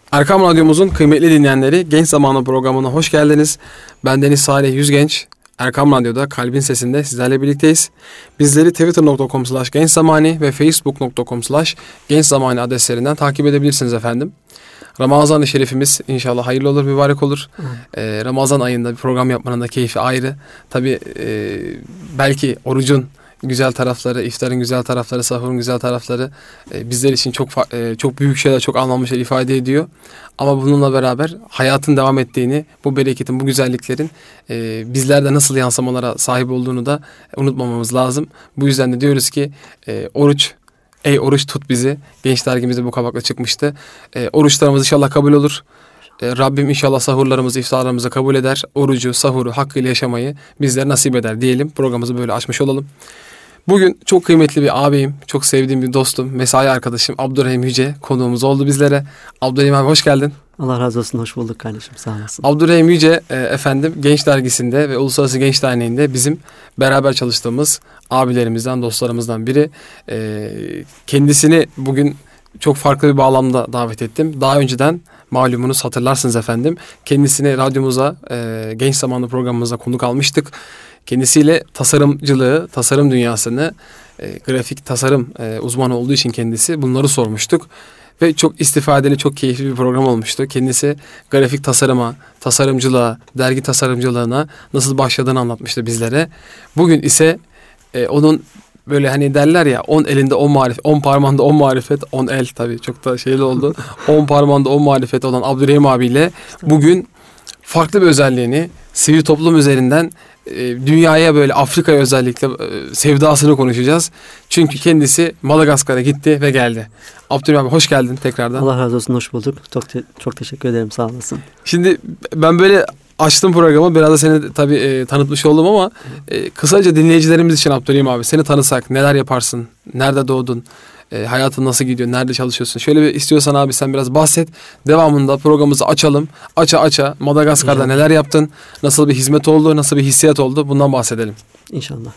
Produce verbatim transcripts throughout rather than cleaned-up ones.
Erkam Radyomuzun kıymetli dinleyenleri, Genç Zamanı programına hoş geldiniz. Ben Deniz Salih Yüzgenç. Erkam Radyo'da Kalbin Sesi'nde sizlerle birlikteyiz. Bizleri twitter nokta com slash gençzamani ve facebook nokta com slash gençzamani adreslerinden takip edebilirsiniz efendim. Ramazan-ı Şerifimiz inşallah hayırlı olur, mübarek olur. Ee, Ramazan ayında bir program yapmanın da keyfi ayrı. Tabii e, belki orucun güzel tarafları, iftarın güzel tarafları, sahurun güzel tarafları e, bizler için çok e, çok büyük şeyler, çok anlamlı şeyler ifade ediyor. Ama bununla beraber hayatın devam ettiğini, bu bereketin, bu güzelliklerin e, bizlerde nasıl yansımalara sahip olduğunu da unutmamamız lazım. Bu yüzden de diyoruz ki e, oruç, ey oruç tut bizi. Genç dergimizde bu kapakla çıkmıştı. E, oruçlarımız inşallah kabul olur. E, Rabbim inşallah sahurlarımızı, iftarlarımızı kabul eder. Orucu, sahuru hakkıyla yaşamayı bizlere nasip eder diyelim. Programımızı böyle açmış olalım. Bugün çok kıymetli bir ağabeyim, çok sevdiğim bir dostum, mesai arkadaşım Abdurrahim Yüce konuğumuz oldu bizlere. Abdurrahim abi hoş geldin. Allah razı olsun, hoş bulduk kardeşim, sağ olasın. Abdurrahim Yüce e, efendim Genç Dergisi'nde ve Uluslararası Genç Derneği'nde bizim beraber çalıştığımız abilerimizden, dostlarımızdan biri. E, kendisini bugün çok farklı bir bağlamda davet ettim. Daha önceden malumunuz, hatırlarsınız efendim. Kendisini radyomuza, e, Genç Zamanı programımıza konuk almıştık. Kendisiyle tasarımcılığı, tasarım dünyasını, e, grafik tasarım e, uzmanı olduğu için kendisi bunları sormuştuk. Ve çok istifadeli, çok keyifli bir program olmuştu. Kendisi grafik tasarıma, tasarımcılığa, dergi tasarımcılığına nasıl başladığını anlatmıştı bizlere. Bugün ise e, onun böyle hani derler ya, on elinde on marifet, on parmağında on marifet, on el tabii çok da şeyli oldu. on parmağında on marifet olan Abdurrahim abiyle bugün farklı bir özelliğini, sivil toplum üzerinden dünyaya, böyle Afrika'ya özellikle sevdasını konuşacağız. Çünkü kendisi Madagaskar'a gitti ve geldi. Abdurrahim abi hoş geldin tekrardan. Allah razı olsun, hoş bulduk. Çok te- çok teşekkür ederim, sağ olasın. Şimdi ben böyle açtım programı, biraz da seni tabii e, tanıtmış oldum ama e, kısaca dinleyicilerimiz için Abdurrahim abi seni tanısak, neler yaparsın, nerede doğdun, e, hayatın nasıl gidiyor, nerede çalışıyorsun? Şöyle bir istiyorsan abi sen biraz bahset. Devamında programımızı açalım. Aça aça Madagaskar'da İnşallah. Neler yaptın? Nasıl bir hizmet oldu? Nasıl bir hissiyat oldu? Bundan bahsedelim. İnşallah.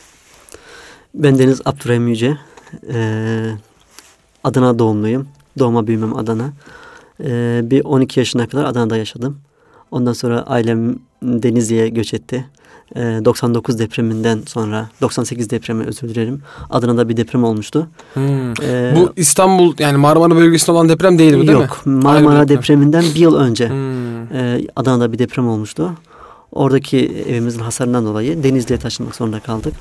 Ben Deniz Abdurrahim Yüce. Ee, Adana doğumluyum. Doğma büyümem Adana. Ee, bir on iki yaşına kadar Adana'da yaşadım. Ondan sonra ailem Denizli'ye göç etti. doksan dokuz depreminden sonra, doksan sekiz depremi özür dilerim, Adana'da bir deprem olmuştu. Hmm. Ee, bu İstanbul, yani Marmara bölgesinde olan deprem değil mi, değil mi? Yok, Marmara depreminden bir yıl önce hmm. e, Adana'da bir deprem olmuştu. Oradaki evimizin hasarından dolayı Denizli'ye taşınmak zorunda kaldık.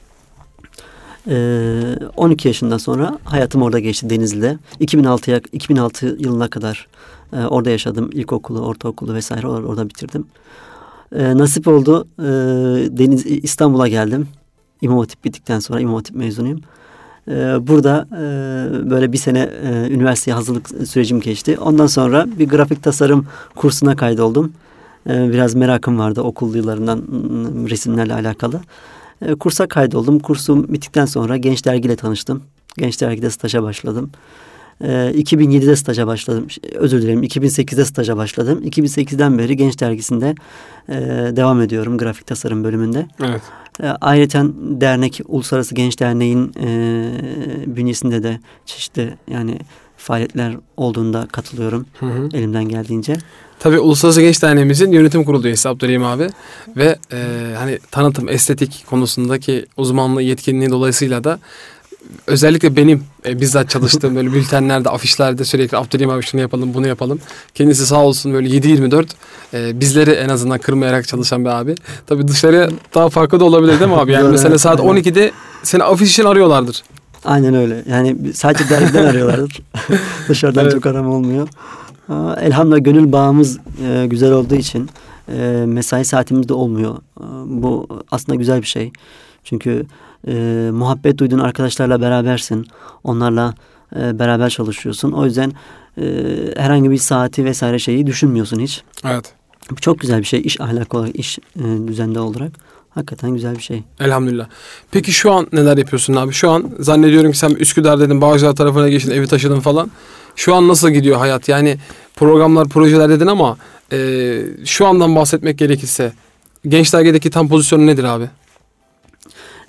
E, on iki yaşından sonra hayatım orada geçti, Denizli'de. iki bin altıya iki bin altı yılına kadar e, orada yaşadım. İlkokulu, ortaokulu vesaire orada bitirdim. Ee, nasip oldu. Ee, Deniz İstanbul'a geldim. İmam Hatip bittikten sonra İmam Hatip mezunuyum. Ee, burada e, böyle bir sene e, üniversiteye hazırlık sürecim geçti. Ondan sonra bir grafik tasarım kursuna kaydoldum. Ee, biraz merakım vardı okul yıllarından resimlerle alakalı. Ee, kursa kaydoldum. Kursum bittikten sonra Genç Dergi'yle tanıştım. Genç Dergi'de staja başladım. iki bin yedide staja başladım. Özür dilerim. iki bin sekizde staja başladım. iki bin sekizden beri Genç Dergisi'nde e, devam ediyorum grafik tasarım bölümünde. Evet. E, ayrıca dernek, Uluslararası Genç Derneği'nin e, bünyesinde de çeşitli yani faaliyetler olduğunda katılıyorum. Hı hı. Elimden geldiğince. Tabii Uluslararası Genç Derneğimizin yönetim kurulu üyesi Abdurrahim abi ve e, hani tanıtım, estetik konusundaki uzmanlığı, yetkinliği dolayısıyla da özellikle benim e, bizzat çalıştığım böyle bültenlerde, afişlerde sürekli Abdurrahim abi şunu yapalım, bunu yapalım. Kendisi sağ olsun böyle yedi yirmi dört e, bizleri en azından kırmayarak çalışan bir abi. Tabii dışarıya daha farklı da olabilir değil mi abi? Yani Doğru, mesela saat on ikide seni afiş için arıyorlardır. Aynen öyle. Yani sadece dergiden arıyorlardır. Dışarıdan evet. Çok arama olmuyor. Elhamdülillah gönül bağımız e, güzel olduğu için e, mesai saatimiz de olmuyor. E, bu aslında güzel bir şey. Çünkü e, muhabbet duyduğun arkadaşlarla berabersin. Onlarla e, beraber çalışıyorsun. O yüzden e, herhangi bir saati vesaire şeyi düşünmüyorsun hiç. Evet. Bu çok güzel bir şey. İş ahlakı olarak, iş e, düzende olarak. Hakikaten güzel bir şey. Elhamdülillah. Peki şu an neler yapıyorsun abi? Şu an zannediyorum ki sen Üsküdar dedin, Bağcılar tarafına geçtin, evi taşıdın falan. Şu an nasıl gidiyor hayat? Yani programlar, projeler dedin ama e, şu andan bahsetmek gerekirse Genç Dergi'deki tam pozisyonu nedir abi?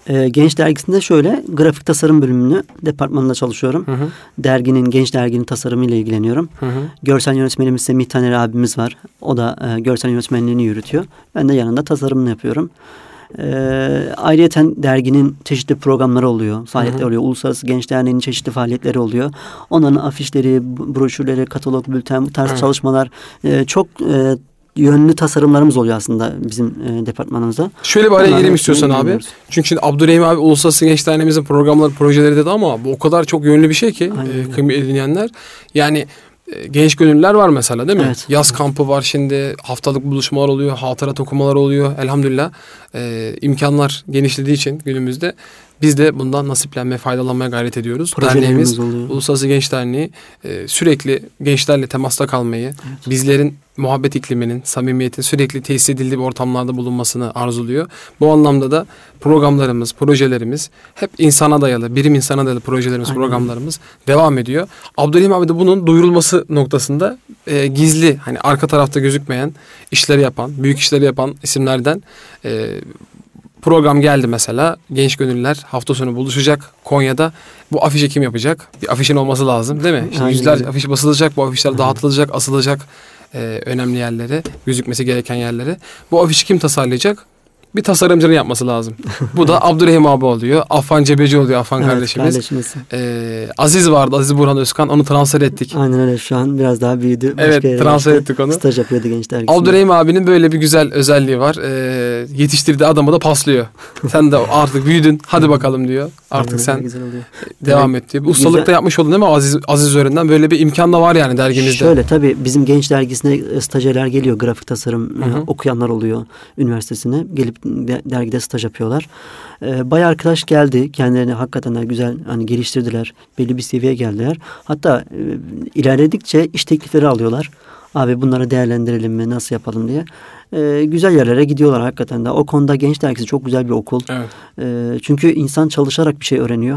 E, Genç Dergisi'nde şöyle grafik tasarım bölümünü departmanında çalışıyorum. Hı hı. Derginin, Genç Derginin tasarımıyla ilgileniyorum. Hı hı. Görsel yönetmenimiz Semih Taner abimiz var. O da e, görsel yönetmenliğini yürütüyor. Ben de yanında tasarımını yapıyorum. E, ayrıyeten derginin çeşitli programları oluyor, faaliyetler oluyor. Uluslararası Genç Derneği'nin çeşitli faaliyetleri oluyor. Onların afişleri, broşürleri, katalog, bülten, bu tarz hı. çalışmalar e, çok e, yönlü tasarımlarımız oluyor aslında bizim e, departmanımızda. Şöyle bir araya gireyim istiyorsan abi. Çünkü şimdi Abdurrahim abi Uluslararası Genç Derneğimizin programları, projeleri dedi ama bu o kadar çok yönlü bir şey ki e, kıymetli dinleyenler. Yani e, genç gönüllüler var mesela, değil mi? Evet. Yaz evet. kampı var şimdi, haftalık buluşmalar oluyor, hatırat okumalar oluyor. Elhamdülillah e, imkanlar genişlediği için günümüzde biz de bundan nasiplenmeye, faydalanmaya gayret ediyoruz. Derneğimiz, Uluslararası Genç Derneği e, sürekli gençlerle temasta kalmayı, evet. bizlerin muhabbet ikliminin, samimiyetin sürekli tesis edildiği bir ortamlarda bulunmasını arzuluyor. Bu anlamda da programlarımız, projelerimiz hep insana dayalı, birim insana dayalı projelerimiz, aynen. programlarımız devam ediyor. Abdurrahim abi de bunun duyurulması noktasında e, gizli, hani arka tarafta gözükmeyen işleri yapan, büyük işleri yapan isimlerden e, program geldi mesela. Genç gönüllüler hafta sonu buluşacak Konya'da. Bu afişi kim yapacak? Bir afişin olması lazım, değil mi? İşte yüzlerce afiş basılacak, bu afişler dağıtılacak, asılacak e, önemli yerlere, gözükmesi gereken yerlere. Bu afişi kim tasarlayacak? Bir tasarımcının yapması lazım. Bu da Abdurrahim abi oluyor. Affan Cebeci oluyor, Affan evet, kardeşimiz. kardeşimiz. Ee, Aziz vardı, Aziz Burhan Özkan. Onu transfer ettik. Aynen öyle, şu an biraz daha büyüdü. Başka evet, transfer ettik onu. Staj yapıyordu Genç Dergisi'nde. Abdurrahim abinin böyle bir güzel özelliği var. Ee, yetiştirdiği adamı da paslıyor. Sen de artık büyüdün, hadi bakalım diyor. Artık aynen, sen devam evet, et diyor. Ustalık da yapmış oldun değil mi Aziz, Aziz üzerinden? Böyle bir imkan da var yani dergimizde. Şöyle tabii bizim Genç Dergisi'ne stajyerler geliyor. Grafik tasarım Hı-hı. okuyanlar oluyor üniversitesine. Gelip dergide staj yapıyorlar. Ee, bayağı arkadaş geldi. Kendilerini hakikaten de güzel hani geliştirdiler. Belli bir seviyeye geldiler. Hatta e, ilerledikçe iş teklifleri alıyorlar. Abi bunları değerlendirelim mi? Nasıl yapalım diye. Ee, güzel yerlere gidiyorlar hakikaten de. O konuda Genç Dergisi çok güzel bir okul. Evet. Ee, çünkü insan çalışarak bir şey öğreniyor.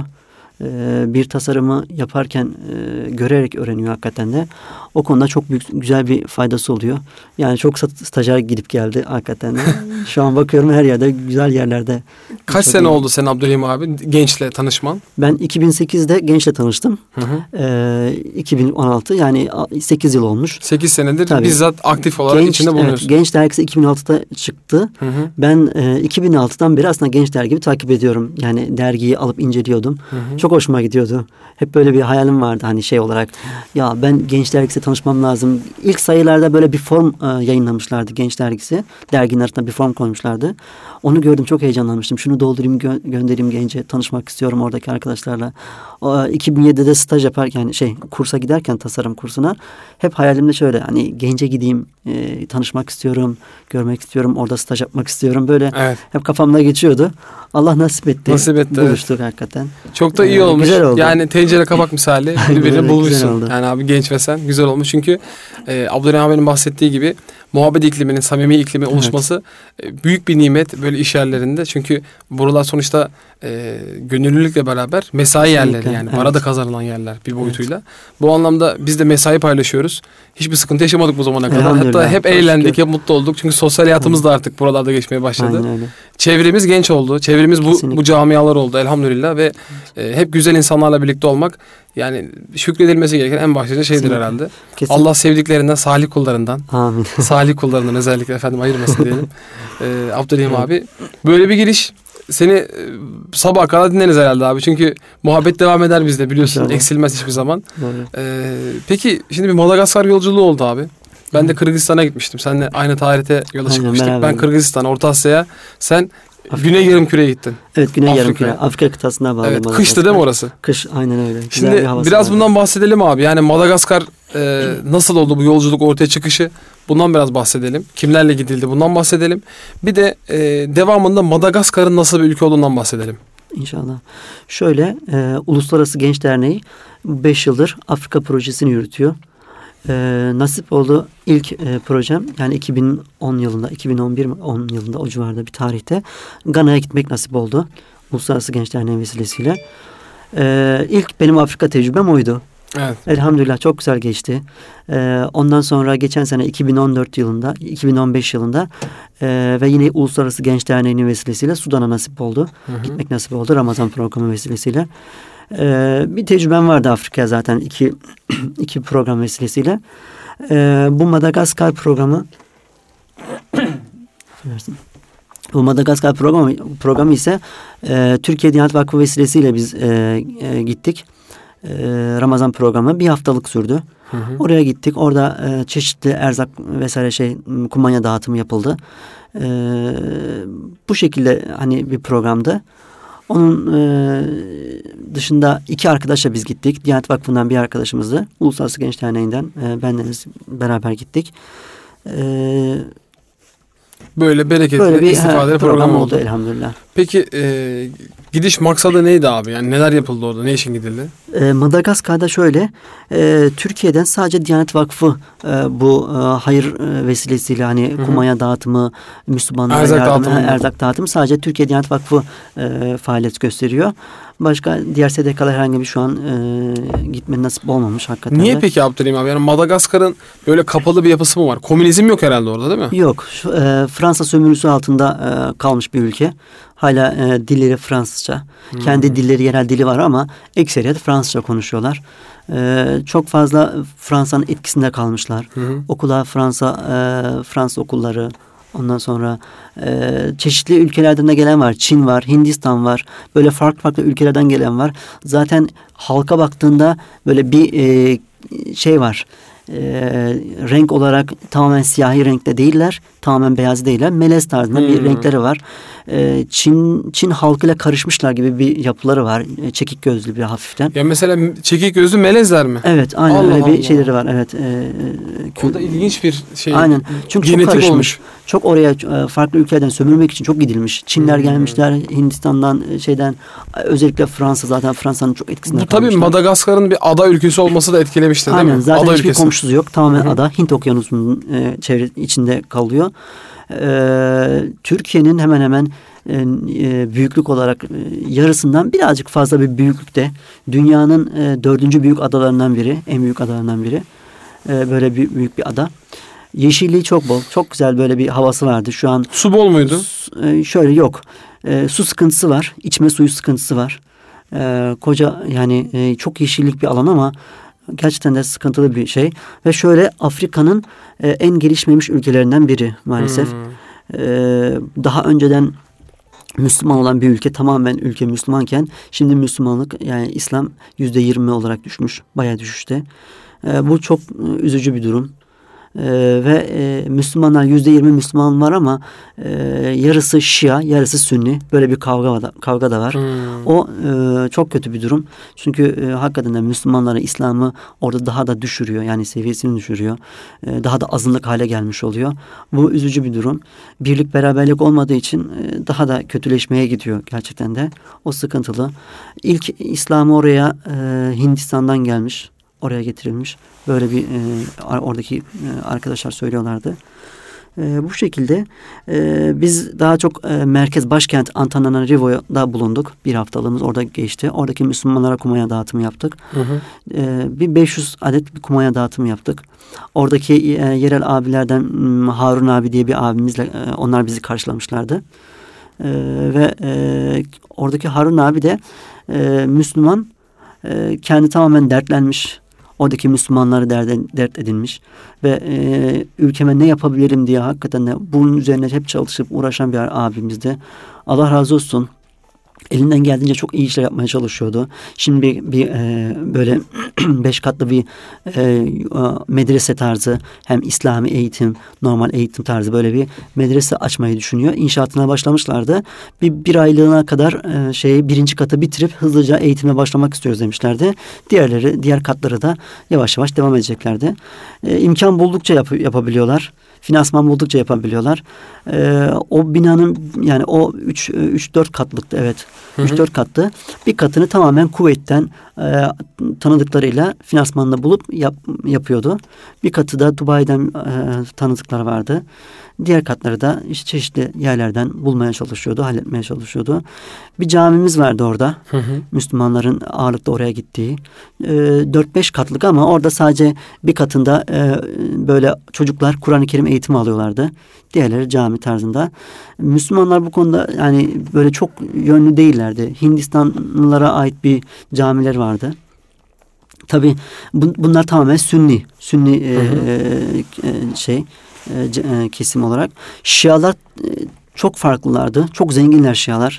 Ee, bir tasarımı yaparken e, görerek öğreniyor hakikaten de. O konuda çok büyük, güzel bir faydası oluyor. Yani çok stajyer gidip geldi hakikaten de. Şu an bakıyorum her yerde, güzel yerlerde. Kaç sene iyi. oldu sen Abdurrahim abi gençle tanışman? Ben iki bin sekizde gençle tanıştım. Hı hı. Ee, iki bin on altı yani sekiz yıl olmuş. sekiz senedir tabii. Bizzat aktif olarak genç, içinde bulunuyorsun. Evet, Genç Dergisi iki bin altıda çıktı. Hı hı. Ben e, iki bin altıdan beri aslında Genç Dergi'yi takip ediyorum. Yani dergiyi alıp inceliyordum. Hı hı. Çok hoşuma gidiyordu. Hep böyle bir hayalim vardı hani şey olarak. Ya ben Genç Dergisi'yle tanışmam lazım. İlk sayılarda böyle bir form e, yayınlamışlardı Genç Dergisi. Derginin arasında bir form koymuşlardı. Onu gördüm, çok heyecanlanmıştım. Şunu doldurayım gö- göndereyim Genç'e. Tanışmak istiyorum oradaki arkadaşlarla. O, iki bin yedide de staj yaparken şey kursa giderken tasarım kursuna hep hayalimde şöyle hani Genç'e gideyim, e, tanışmak istiyorum, görmek istiyorum, orada staj yapmak istiyorum. Böyle evet. hep kafamda geçiyordu. Allah nasip etti. Nasip etti. Buluştuk evet. hakikaten. Çok da iyi ee, olmuş. Güzel oldu. Yani tencere kabak misali birbirini bulmuşsun. Yani abi Genç ve sen güzel olmuş. Çünkü e, Abdurrahim abinin bahsettiği gibi muhabbet ikliminin, samimi iklimin evet. oluşması e, büyük bir nimet böyle iş yerlerinde. Çünkü buralar sonuçta e, gönüllülükle beraber mesai kesinlikle. yerleri yani. Evet. Para da kazanılan yerler bir boyutuyla. Evet. Bu anlamda biz de mesai paylaşıyoruz. Hiçbir sıkıntı yaşamadık bu zamana kadar. Hatta hep eğlendik, hep mutlu olduk. Çünkü sosyal hayatımız da artık buralarda geçmeye başladı. Çevremiz genç oldu. Çevremiz bu, bu camialar oldu elhamdülillah ve e, hep güzel insanlarla birlikte olmak yani şükredilmesi gereken en başlıca şeydir kesinlikle. herhalde. Kesinlikle. Allah sevdiklerinden, salih kullarından, amin. salih kullarından özellikle efendim ayırmasın diyelim. Ee, Abdurrahim evet. abi böyle bir giriş seni e, sabaha kadar dinleriz herhalde abi. Çünkü muhabbet devam eder bizde biliyorsun. İnşallah. Eksilmez hiçbir zaman. Ee, peki şimdi bir Madagaskar yolculuğu oldu abi. Ben de Kırgızistan'a gitmiştim. Seninle aynı tarihte yola Aynen, çıkmıştık. Beraber. Ben Kırgızistan'a, Orta Asya'ya. Sen Afrika. Güney Yarımküre'ye gittin. Evet, Güney Yarımküre. Afrika kıtasına bağlı. Evet, kıştı değil mi orası? Kış, aynen öyle. Şimdi bir biraz vardı. Bundan bahsedelim abi. Yani Madagaskar e, nasıl oldu bu yolculuk ortaya çıkışı? Bundan biraz bahsedelim. Kimlerle gidildi? Bundan bahsedelim. Bir de e, devamında Madagaskar'ın nasıl bir ülke olduğundan bahsedelim. İnşallah. Şöyle, e, Uluslararası Genç Derneği beş yıldır Afrika projesini yürütüyor. Ee, nasip oldu ilk e, projem yani iki bin on yılında iki bin on bir on yılında o civarda bir tarihte Gana'ya gitmek nasip oldu. Uluslararası Genç Derneği vesilesiyle. Ee, ilk benim Afrika tecrübem oydu. Evet. Elhamdülillah çok güzel geçti. Ee, ondan sonra geçen sene iki bin on dört yılında, iki bin on beş yılında e, ve yine Uluslararası Genç Derneği'nin vesilesiyle Sudan'a nasip oldu. Hı hı. Gitmek nasip oldu Ramazan programı vesilesiyle. Ee, bir tecrübem vardı Afrika'ya zaten iki, iki program vesilesiyle. Ee, bu Madagaskar programı bu Madagaskar programı, programı ise e, Türkiye Diyanet Vakfı vesilesiyle biz e, e, gittik. E, Ramazan programı bir haftalık sürdü. Hı hı. Oraya gittik. Orada e, çeşitli erzak vesaire şey kumanya dağıtımı yapıldı. E, bu şekilde hani bir programdı. Onun e, dışında iki arkadaşla biz gittik. Diyanet Vakfı'ndan bir arkadaşımızdı. Uluslararası Genç Derneği'nden e, bendeniz beraber gittik. E, Böyle bereketli, Böyle bir istifadeli program, program oldu. oldu elhamdülillah. Peki e, gidiş maksadı neydi abi? Yani neler yapıldı orada? Ne için gidildi? E, Madagaskar'da şöyle, e, Türkiye'den sadece Diyanet Vakfı e, bu e, hayır e, vesilesiyle hani Hı-hı. kumanya dağıtımı, Müslümanlara erzak yardım, dağıtımı. erzak dağıtımı sadece Türkiye Diyanet Vakfı e, faaliyet gösteriyor. Başka diğer S D K'lar herhangi bir şu an e, gitme nasip olmamış hakikaten. Niye de. peki Abdülhamim abi? Yani Madagaskar'ın böyle kapalı bir yapısı mı var? Komünizm yok herhalde orada değil mi? Yok. Şu, e, Fransa sömürüsü altında e, kalmış bir ülke. Hala e, dilleri Fransızca. Hmm. Kendi dilleri, yerel dili var ama ekseriyet Fransızca konuşuyorlar. E, çok fazla Fransa'nın etkisinde kalmışlar. Hmm. Okullar Fransa, e, Fransız okulları. Ondan sonra e, çeşitli ülkelerden de gelen var. Çin var, Hindistan var. Böyle farklı farklı ülkelerden gelen var. Zaten halka baktığında böyle bir e, şey var. E, renk olarak tamamen siyahi renkte değiller. Tamamen beyaz değiller. Melez tarzında hmm. bir renkleri var. E, Çin Çin halkıyla karışmışlar gibi bir yapıları var. E, çekik gözlü bir hafiften. Ya mesela çekik gözlü melezler mi? Evet, aynen Allah öyle Allah. bir şeyleri var. Evet. E, o da ilginç bir şey. Aynen. Çünkü genetik çok karışmış. Olmuş. Çok oraya e, farklı ülkelerden sömürmek için çok gidilmiş. Çinler hmm. gelmişler, Hindistan'dan şeyden, özellikle Fransa, zaten Fransa'nın çok etkisinde Bu tabii kalmışlar. Madagaskar'ın bir ada ülkesi olması da etkilemiştir değil Aynen, mi? zaten ada hiçbir ülkesi. komşusu yok. Tamamen Hı-hı. ada. Hint Okyanusu'nun e, çevre içinde kalıyor. E, Türkiye'nin hemen hemen e, büyüklük olarak e, yarısından birazcık fazla bir büyüklükte. Dünyanın e, dördüncü büyük adalarından biri. En büyük adalarından biri. E, böyle bir, büyük bir ada. Yeşilliği çok bol. Çok güzel böyle bir havası vardı. Şu an su bol muydu? E, şöyle yok. E, su sıkıntısı var. İçme suyu sıkıntısı var. E, koca yani e, çok yeşillik bir alan ama gerçekten de sıkıntılı bir şey. Ve şöyle Afrika'nın e, en gelişmemiş ülkelerinden biri maalesef. Hmm. E, daha önceden Müslüman olan bir ülke, tamamen ülke Müslümanken şimdi Müslümanlık, yani İslam yüzde yirmi olarak düşmüş. Bayağı düşüşte. E, bu çok e, üzücü bir durum. Ee, ve e, Müslümanlar yüzde yirmi Müslüman var ama e, yarısı Şia, yarısı Sünni. Böyle bir kavga da, kavga da var. Hmm. O e, çok kötü bir durum. Çünkü e, hakikaten de Müslümanları, İslam'ı orada daha da düşürüyor. Yani seviyesini düşürüyor. E, daha da azınlık hale gelmiş oluyor. Bu üzücü bir durum. Birlik, beraberlik olmadığı için e, daha da kötüleşmeye gidiyor gerçekten de. O sıkıntılı. İlk İslam'ı oraya e, Hindistan'dan gelmiş. Oraya getirilmiş. Böyle bir e, oradaki e, arkadaşlar söylüyorlardı. E, bu şekilde e, biz daha çok e, merkez başkent Antananarivo'da bulunduk. Bir haftalığımız orada geçti. Oradaki Müslümanlara kumanya dağıtımı yaptık. Hı hı. E, bir beş yüz adet bir kumanya dağıtımı yaptık. Oradaki e, yerel abilerden Harun abi diye bir abimizle e, onlar bizi karşılamışlardı. E, ve e, oradaki Harun abi de e, Müslüman, e, kendi tamamen dertlenmiş. Oradaki Müslümanları dert, dert edinmiş ve e, ülkeme ne yapabilirim diye hakikaten de bunun üzerine hep çalışıp uğraşan bir abimizdi. Allah razı olsun. Elinden geldiğince çok iyi işler yapmaya çalışıyordu. Şimdi bir, bir e, böyle beş katlı bir e, medrese tarzı, hem İslami eğitim, normal eğitim tarzı böyle bir medrese açmayı düşünüyor. İnşaatına başlamışlardı. Bir, bir aylığına kadar e, şeyi birinci katı bitirip hızlıca eğitime başlamak istiyoruz demişlerdi. Diğerleri, diğer katları da yavaş yavaş devam edeceklerdi. E, imkan buldukça yap, yapabiliyorlar. Finansman buldukça yapabiliyorlar. Ee, o binanın, yani o üç dört katlıktı, evet. kat. üç dört katlı. Bir katını tamamen kuvvetten e, tanıdıklarıyla finansmanla bulup yap, yapıyordu. Bir katı da Dubai'den e, tanıdıklar vardı. Diğer katları da işte çeşitli yerlerden bulmaya çalışıyordu, halletmeye çalışıyordu. Bir camimiz vardı orada. Hı hı. Müslümanların ağırlıkta oraya gittiği. E, dört beş katlık ama orada sadece bir katında e, böyle çocuklar Kur'an-ı Kerim eğitimi alıyorlardı. Diğerleri cami tarzında. Müslümanlar bu konuda yani böyle çok yönlü değillerdi. Hindistanlılara ait bir camiler vardı. Tabii bun, bunlar tamamen Sünni, Sünni hı hı. E, şey e, kesim olarak. Şialar e, çok farklılardı. Çok zenginler Şialar.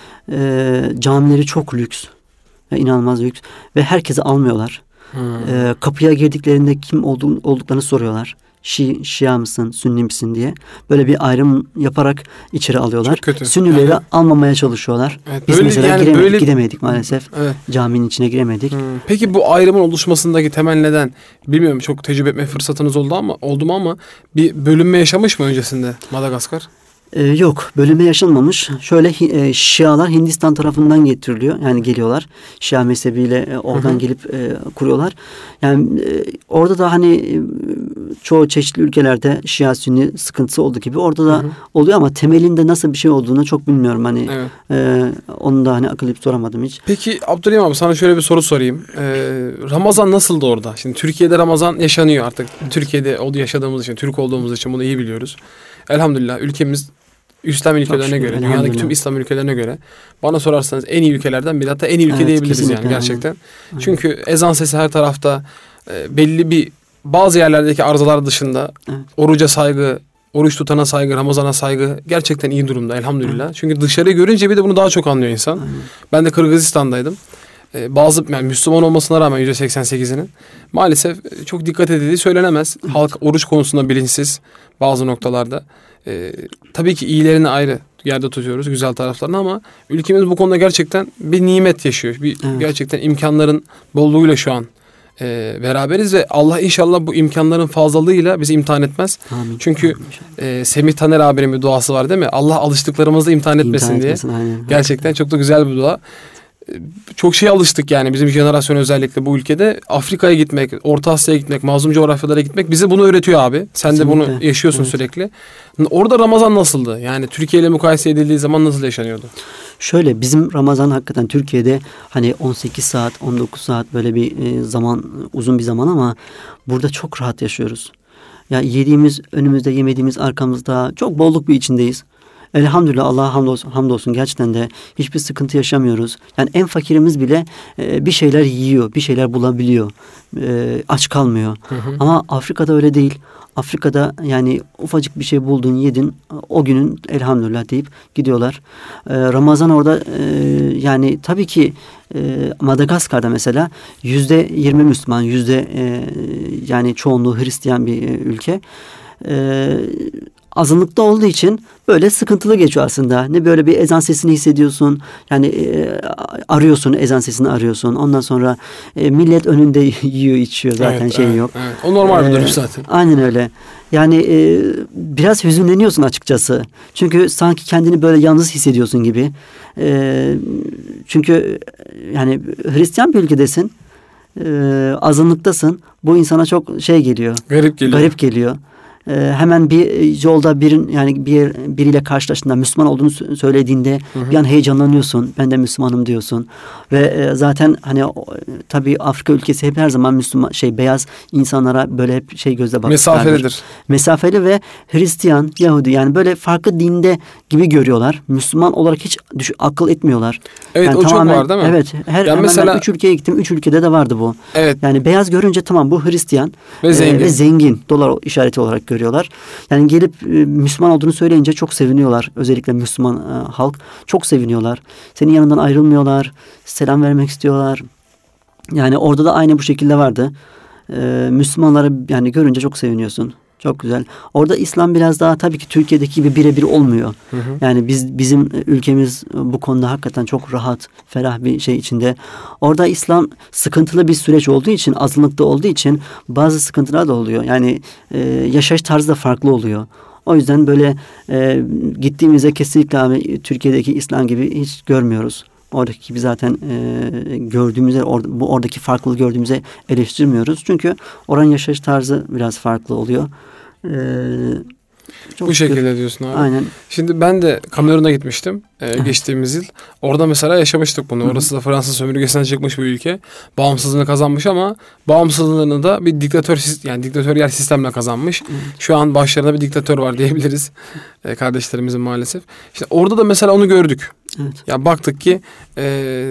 E, camileri çok lüks. E, inanılmaz lüks. Ve herkesi almıyorlar. E, kapıya girdiklerinde kim olduğunu, olduklarını soruyorlar. Şi, Şia mısın, Sünni misin diye. Böyle bir ayrım yaparak içeri alıyorlar. Çok kötü. Sünnileri yani almamaya çalışıyorlar. Evet, Biz böyle, mesela yani giremedik, böyle... gidemedik maalesef. Evet. Caminin içine giremedik. Hmm. Peki bu ayrımın oluşmasındaki temel neden, bilmiyorum, çok tecrübe etme fırsatınız oldu ama oldu mu ama bir bölünme yaşamış mı öncesinde Madagaskar? Ee, yok, bölünme yaşanmamış. Şöyle e, Şialar Hindistan tarafından getiriliyor. Yani geliyorlar. Şia mezhebiyle e, oradan hı hı. gelip e, kuruyorlar. Yani e, orada da hani e, çoğu çeşitli ülkelerde Şia Sünni sıkıntısı olduğu gibi orada da hı hı. oluyor ama temelinde nasıl bir şey olduğunu çok bilmiyorum. Hani evet. e, onu da hani akıl edip soramadım hiç. Peki Abdurrahim abi, sana şöyle bir soru sorayım. Ee, Ramazan nasıldı orada? Şimdi Türkiye'de Ramazan yaşanıyor artık. Türkiye'de oldu yaşadığımız için, Türk olduğumuz için bunu iyi biliyoruz. Elhamdülillah ülkemiz İslam ülkelerine göre, dünyadaki tüm İslam ülkelerine göre bana sorarsanız en iyi ülkelerden biri, hatta en iyi ülke evet, diyebiliriz yani gerçekten. Yani. Çünkü ezan sesi her tarafta, e, belli bir bazı yerlerdeki arızalar dışında evet. oruca saygı, oruç tutana saygı, Ramazana saygı gerçekten iyi durumda elhamdülillah. Evet. Çünkü dışarı görünce bir de bunu daha çok anlıyor insan. Evet. Ben de Kırgızistan'daydım. Ee, bazı yani Müslüman olmasına rağmen yüzde seksen sekizinin maalesef çok dikkat edildiği söylenemez. Evet. Halk oruç konusunda bilinçsiz bazı noktalarda. Ee, tabii ki iyilerini ayrı yerde tutuyoruz, güzel taraflarını, ama ülkemiz bu konuda gerçekten bir nimet yaşıyor. Bir evet. gerçekten imkanların bolluğuyla şu an e, beraberiz ve Allah inşallah bu imkanların fazlalığıyla bizi imtihan etmez. Amin. Çünkü Amin. E, Semih Taner abinin bir duası var değil mi? Allah alıştıklarımızda imtihan etmesin İmtihan diye. Etmesin, aynen. Gerçekten çok da güzel bir dua. Çok şey alıştık yani bizim jenerasyon özellikle bu ülkede. Afrika'ya gitmek, Orta Asya'ya gitmek, mazlum coğrafyalara gitmek bize bunu öğretiyor abi. Sen Kesinlikle. de bunu yaşıyorsun evet. sürekli. Orada Ramazan nasıldı? Yani Türkiye ile mukayese edildiği zaman nasıl yaşanıyordu? Şöyle, bizim Ramazan hakikaten Türkiye'de hani on sekiz saat, on dokuz saat böyle bir zaman, uzun bir zaman, ama burada çok rahat yaşıyoruz. Ya yediğimiz önümüzde, yemediğimiz arkamızda, çok bolluk bir içindeyiz. Elhamdülillah, Allah'a hamdolsun, hamdolsun gerçekten de hiçbir sıkıntı yaşamıyoruz. Yani en fakirimiz bile e, bir şeyler yiyor, bir şeyler bulabiliyor. E, aç kalmıyor. Hı hı. Ama Afrika'da öyle değil. Afrika'da yani ufacık bir şey buldun, yedin, o günün elhamdülillah deyip gidiyorlar. E, Ramazan orada e, yani tabii ki e, Madagaskar'da mesela yüzde yirmi Müslüman, yüzde e, yani çoğunluğu Hristiyan bir e, ülke. E, azınlıkta olduğu için böyle sıkıntılı geçiyor aslında. Ne böyle bir ezan sesini hissediyorsun. Yani e, arıyorsun, ezan sesini arıyorsun. Ondan sonra e, millet önünde yiyor, içiyor. Zaten evet, şey evet, yok. Evet. O normal bir durum zaten. Aynen öyle. Yani e, biraz hüzünleniyorsun açıkçası. Çünkü sanki kendini böyle yalnız hissediyorsun gibi. E, çünkü yani Hristiyan bir ülkedesin. E, azınlıktasın. Bu insana çok şey geliyor. Garip geliyor. Garip geliyor. Ee, hemen bir yolda birin yani bir biriyle karşılaştığında, Müslüman olduğunu söylediğinde hı hı. bir an heyecanlanıyorsun. Ben de Müslümanım diyorsun. Ve e, zaten hani tabii Afrika ülkesi hep her zaman Müslüman şey beyaz insanlara böyle hep şey gözle bakmışlar. Mesafelidir. Mesafeli ve Hristiyan, Yahudi yani böyle farklı dinde gibi görüyorlar. Müslüman olarak hiç düş, akıl etmiyorlar. Evet, yani o tamamen, çok var değil mi? Evet. Her yani hemen mesela üç ülkeye gittim. Üç ülkede de vardı bu. Evet. Yani beyaz görünce tamam bu Hristiyan ve zengin. E, ve zengin dolar işareti olarak görüyorlar. Yani gelip e, Müslüman olduğunu söyleyince çok seviniyorlar. Özellikle Müslüman e, halk çok seviniyorlar. Senin yanından ayrılmıyorlar. Selam vermek istiyorlar. Yani orada da aynı bu şekilde vardı. E, Müslümanları yani görünce çok seviniyorsun. Çok güzel. Orada İslam biraz daha tabii ki Türkiye'deki gibi birebir olmuyor. Hı hı. Yani biz bizim ülkemiz bu konuda hakikaten çok rahat, ferah bir şey içinde. Orada İslam sıkıntılı bir süreç olduğu için, azınlıkta olduğu için bazı sıkıntılar da oluyor. Yani e, yaşayış tarzı da farklı oluyor. O yüzden böyle e, gittiğimizde kesinlikle abi Türkiye'deki İslam gibi hiç görmüyoruz. Oradaki gibi zaten e, gördüğümüzde or, bu oradaki farklılığı gördüğümüzde eleştirmiyoruz. Çünkü oranın yaşayış tarzı biraz farklı oluyor. E, Çok bu şekilde şükür. Diyorsun abi. Aynen. Şimdi ben de Kamerun'a gitmiştim e, evet. geçtiğimiz yıl. Orada mesela yaşamıştık bunu. Hı-hı. Orası da Fransız sömürgesinden çıkmış bir ülke. Bağımsızlığını kazanmış ama bağımsızlığını da bir diktatör yani diktatöryel sistemle kazanmış. Hı-hı. Şu an başlarında bir diktatör var diyebiliriz. E, kardeşlerimizin maalesef. İşte orada da mesela onu gördük. Evet. Ya baktık ki e,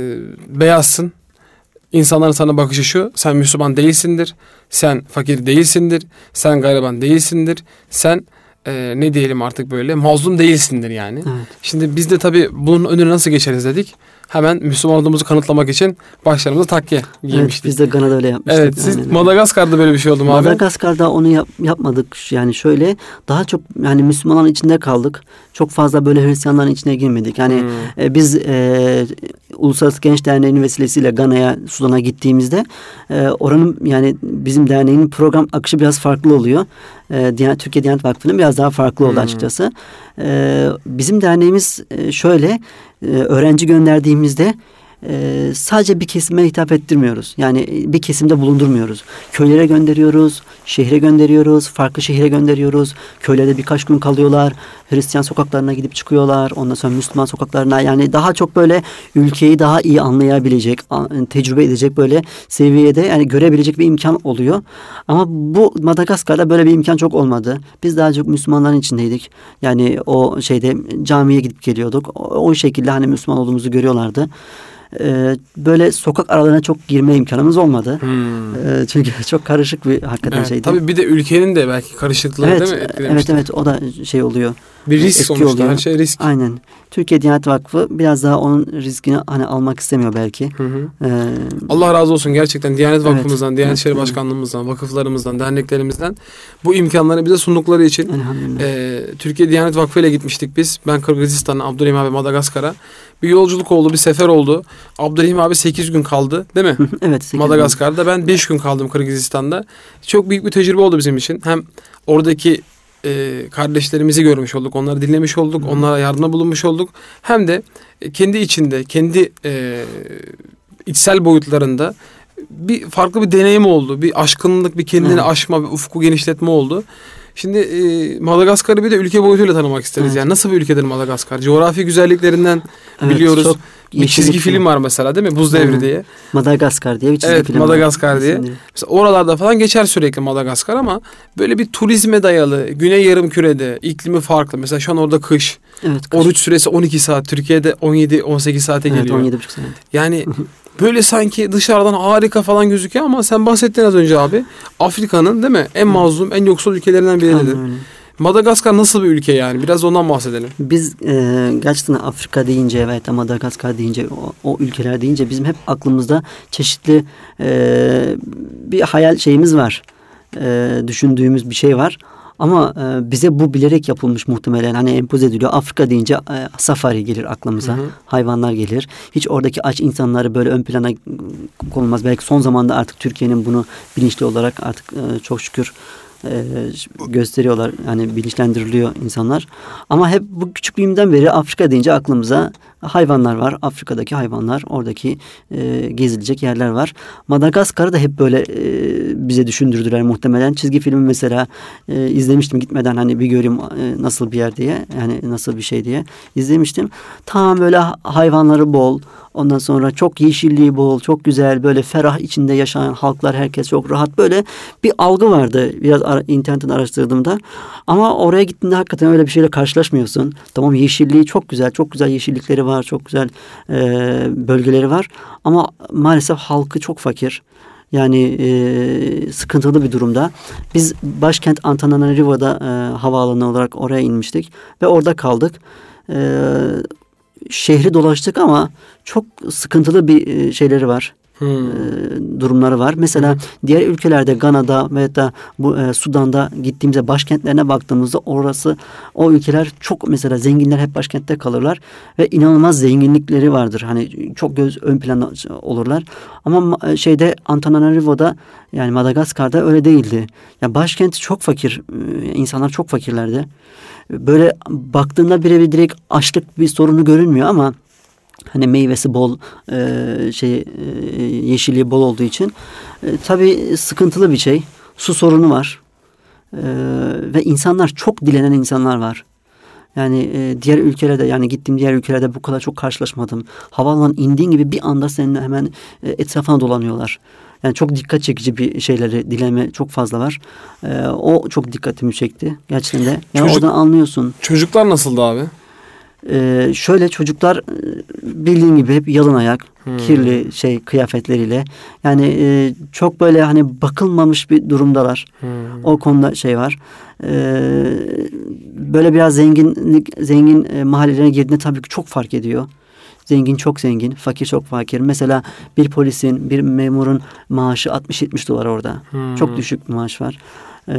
beyazsın. İnsanların sana bakışı şu: sen Müslüman değilsindir. Sen fakir değilsindir. Sen gariban değilsindir. Sen Ee, ne diyelim artık böyle mazlum değilsindir yani. Evet. Şimdi biz de tabii bunun önüne nasıl geçeriz dedik. Hemen Müslüman olduğumuzu kanıtlamak için başlarımıza takke giymiştik. Evet, biz de Gana'da öyle yapmıştık. Evet, siz yani. Madagaskar'da böyle bir şey oldu mu abi? Madagaskar'da onu yap, yapmadık. Yani şöyle daha çok yani Müslümanların içinde kaldık. Çok fazla böyle Hristiyanların içine girmedik. Yani hmm. e, biz e, Uluslararası Genç Derneği'nin vesilesiyle Gana'ya, Sudan'a gittiğimizde e, oranın yani bizim derneğin program akışı biraz farklı oluyor. E, Diyanet, Türkiye Diyanet Vakfı'nın biraz daha farklı oldu hmm. açıkçası. E, bizim derneğimiz e, şöyle e, öğrenci gönderdiğimizde Ee, sadece bir kesime hitap ettirmiyoruz. Yani bir kesimde bulundurmuyoruz. Köylere gönderiyoruz, şehre gönderiyoruz, farklı şehre gönderiyoruz. Köylerde birkaç gün kalıyorlar. Hristiyan sokaklarına gidip çıkıyorlar. Ondan sonra Müslüman sokaklarına, yani daha çok böyle ülkeyi daha iyi anlayabilecek, tecrübe edecek böyle seviyede yani görebilecek bir imkan oluyor. Ama bu Madagaskar'da böyle bir imkan çok olmadı. Biz daha çok Müslümanların içindeydik. Yani o şeyde camiye gidip geliyorduk. O, o şekilde hani Müslüman olduğumuzu görüyorlardı. Ee, böyle sokak aralarına çok girme imkanımız olmadı. Hmm. Ee, çünkü çok karışık bir hakikaten evet, şeydi. Tabii bir de ülkenin de belki karışıklığı evet, değil mi? Evet evet o da şey oluyor. Bir risk sonuçta oluyor. Her şey risk. Aynen. Türkiye Diyanet Vakfı biraz daha onun riskini hani almak istemiyor belki. Hı hı. Ee, Allah razı olsun gerçekten Diyanet Vakfımızdan, evet, Diyanet İşleri evet, Başkanlığımızdan, vakıflarımızdan, derneklerimizden bu imkanları bize sundukları için e, Türkiye Diyanet Vakfı ile gitmiştik biz. Ben Kırgızistan'a, Abdurrahim abi Madagaskar'a. Bir yolculuk oldu, bir sefer oldu. Abdurrahim abi sekiz gün kaldı değil mi? Evet. Madagaskar'da. Ben beş gün kaldım Kırgızistan'da. Çok büyük bir tecrübe oldu bizim için. Hem oradaki e, kardeşlerimizi görmüş olduk. Onları dinlemiş olduk. Hı. Onlara yardımda bulunmuş olduk. Hem de kendi içinde, kendi e, içsel boyutlarında bir farklı bir deneyim oldu. Bir aşkınlık, bir kendini Hı. aşma, bir ufku genişletme oldu. Şimdi e, Madagaskar'ı bir de ülke boyutuyla tanımak isteriz. Evet. Yani nasıl bir ülkedir Madagaskar? Coğrafi güzelliklerinden evet, biliyoruz. Çok bir çizgi film, film var mesela değil mi? Buz Devri hmm. diye. Madagaskar diye bir çizgi evet, film Madagaskar var. diye. Mesela oralarda falan geçer sürekli Madagaskar ama böyle bir turizme dayalı, Güney Yarımküre'de iklimi farklı. Mesela şu an orada kış. Evet, kış. Oruç süresi on iki saat. Türkiye'de on yedi on sekiz saate evet, geliyor. on yedi buçuk saat. Yani böyle sanki dışarıdan harika falan gözüküyor ama sen bahsettin az önce abi. Afrika'nın değil mi? En mazlum, en yoksul ülkelerinden biri dedi. Madagaskar nasıl bir ülke yani? Biraz ondan bahsedelim. Biz e, gerçekten Afrika deyince evet Madagaskar deyince o, o ülkeler deyince bizim hep aklımızda çeşitli e, bir hayal şeyimiz var. E, düşündüğümüz bir şey var. Ama e, bize bu bilerek yapılmış muhtemelen. Hani empoze ediliyor. Afrika deyince e, safari gelir aklımıza. Hı hı. Hayvanlar gelir. Hiç oradaki aç insanları böyle ön plana konulmaz. Belki son zamanda artık Türkiye'nin bunu bilinçli olarak artık e, çok şükür e, gösteriyorlar. Yani bilinçlendiriliyor insanlar. Ama hep bu küçüklüğümden beri Afrika deyince aklımıza hayvanlar var. Afrika'daki hayvanlar, oradaki e, gezilecek yerler var. Madagaskar'ı da hep böyle e, bize düşündürdüler muhtemelen. Çizgi filmi mesela e, izlemiştim gitmeden hani bir göreyim e, nasıl bir yer diye. Yani nasıl bir şey diye izlemiştim. Tam böyle hayvanları bol. Ondan sonra çok yeşilliği bol, çok güzel, böyle ferah içinde yaşayan halklar, herkes çok rahat. Böyle bir algı vardı biraz ara, internetten araştırdığımda. Ama oraya gittiğinde hakikaten öyle bir şeyle karşılaşmıyorsun. Tamam, yeşilliği çok güzel, çok güzel yeşillikleri var, çok güzel e, bölgeleri var. Ama maalesef halkı çok fakir. Yani e, sıkıntılı bir durumda. Biz başkent Antananariva'da e, havaalanı olarak oraya inmiştik ve orada kaldık. E, şehri dolaştık ama çok sıkıntılı bir şeyleri var. hmm. e, durumları var. Mesela hmm. diğer ülkelerde Gana'da veya da bu e, Sudan'da gittiğimizde başkentlerine baktığımızda orası o ülkeler çok mesela zenginler hep başkentte kalırlar ve inanılmaz zenginlikleri vardır. Hani çok göz ön planda olurlar. Ama şeyde Antananarivo'da yani Madagaskar'da öyle değildi. Ya başkent çok fakir. İnsanlar çok fakirlerdi. Böyle baktığında birebir direkt açlık bir sorunu görünmüyor ama hani meyvesi bol, e, şey e, yeşilliği bol olduğu için e, tabii sıkıntılı bir şey. Su sorunu var. E, ve insanlar çok dilenen insanlar var. Yani e, diğer ülkelerde yani gittiğim diğer ülkelerde bu kadar çok karşılaşmadım. Havaalanından indiğin gibi bir anda senin hemen e, etrafına dolanıyorlar. Yani çok dikkat çekici bir şeyleri dileme çok fazla var. E, o çok dikkatimi çekti gerçekten de. Yani Çocuk, oradan anlıyorsun. Çocuklar nasıldı abi? Ee, şöyle çocuklar bildiğin gibi hep yalın ayak, hmm. kirli şey kıyafetleriyle. Yani e, çok böyle hani bakılmamış bir durumdalar. Hmm. O konuda şey var. Ee, böyle biraz zenginlik zengin e, mahallelerine girdiğinde tabii ki çok fark ediyor. Zengin çok zengin, fakir çok fakir. Mesela bir polisin, bir memurun maaşı altmış yetmiş dolar orada. Hmm. Çok düşük bir maaş var. Ee,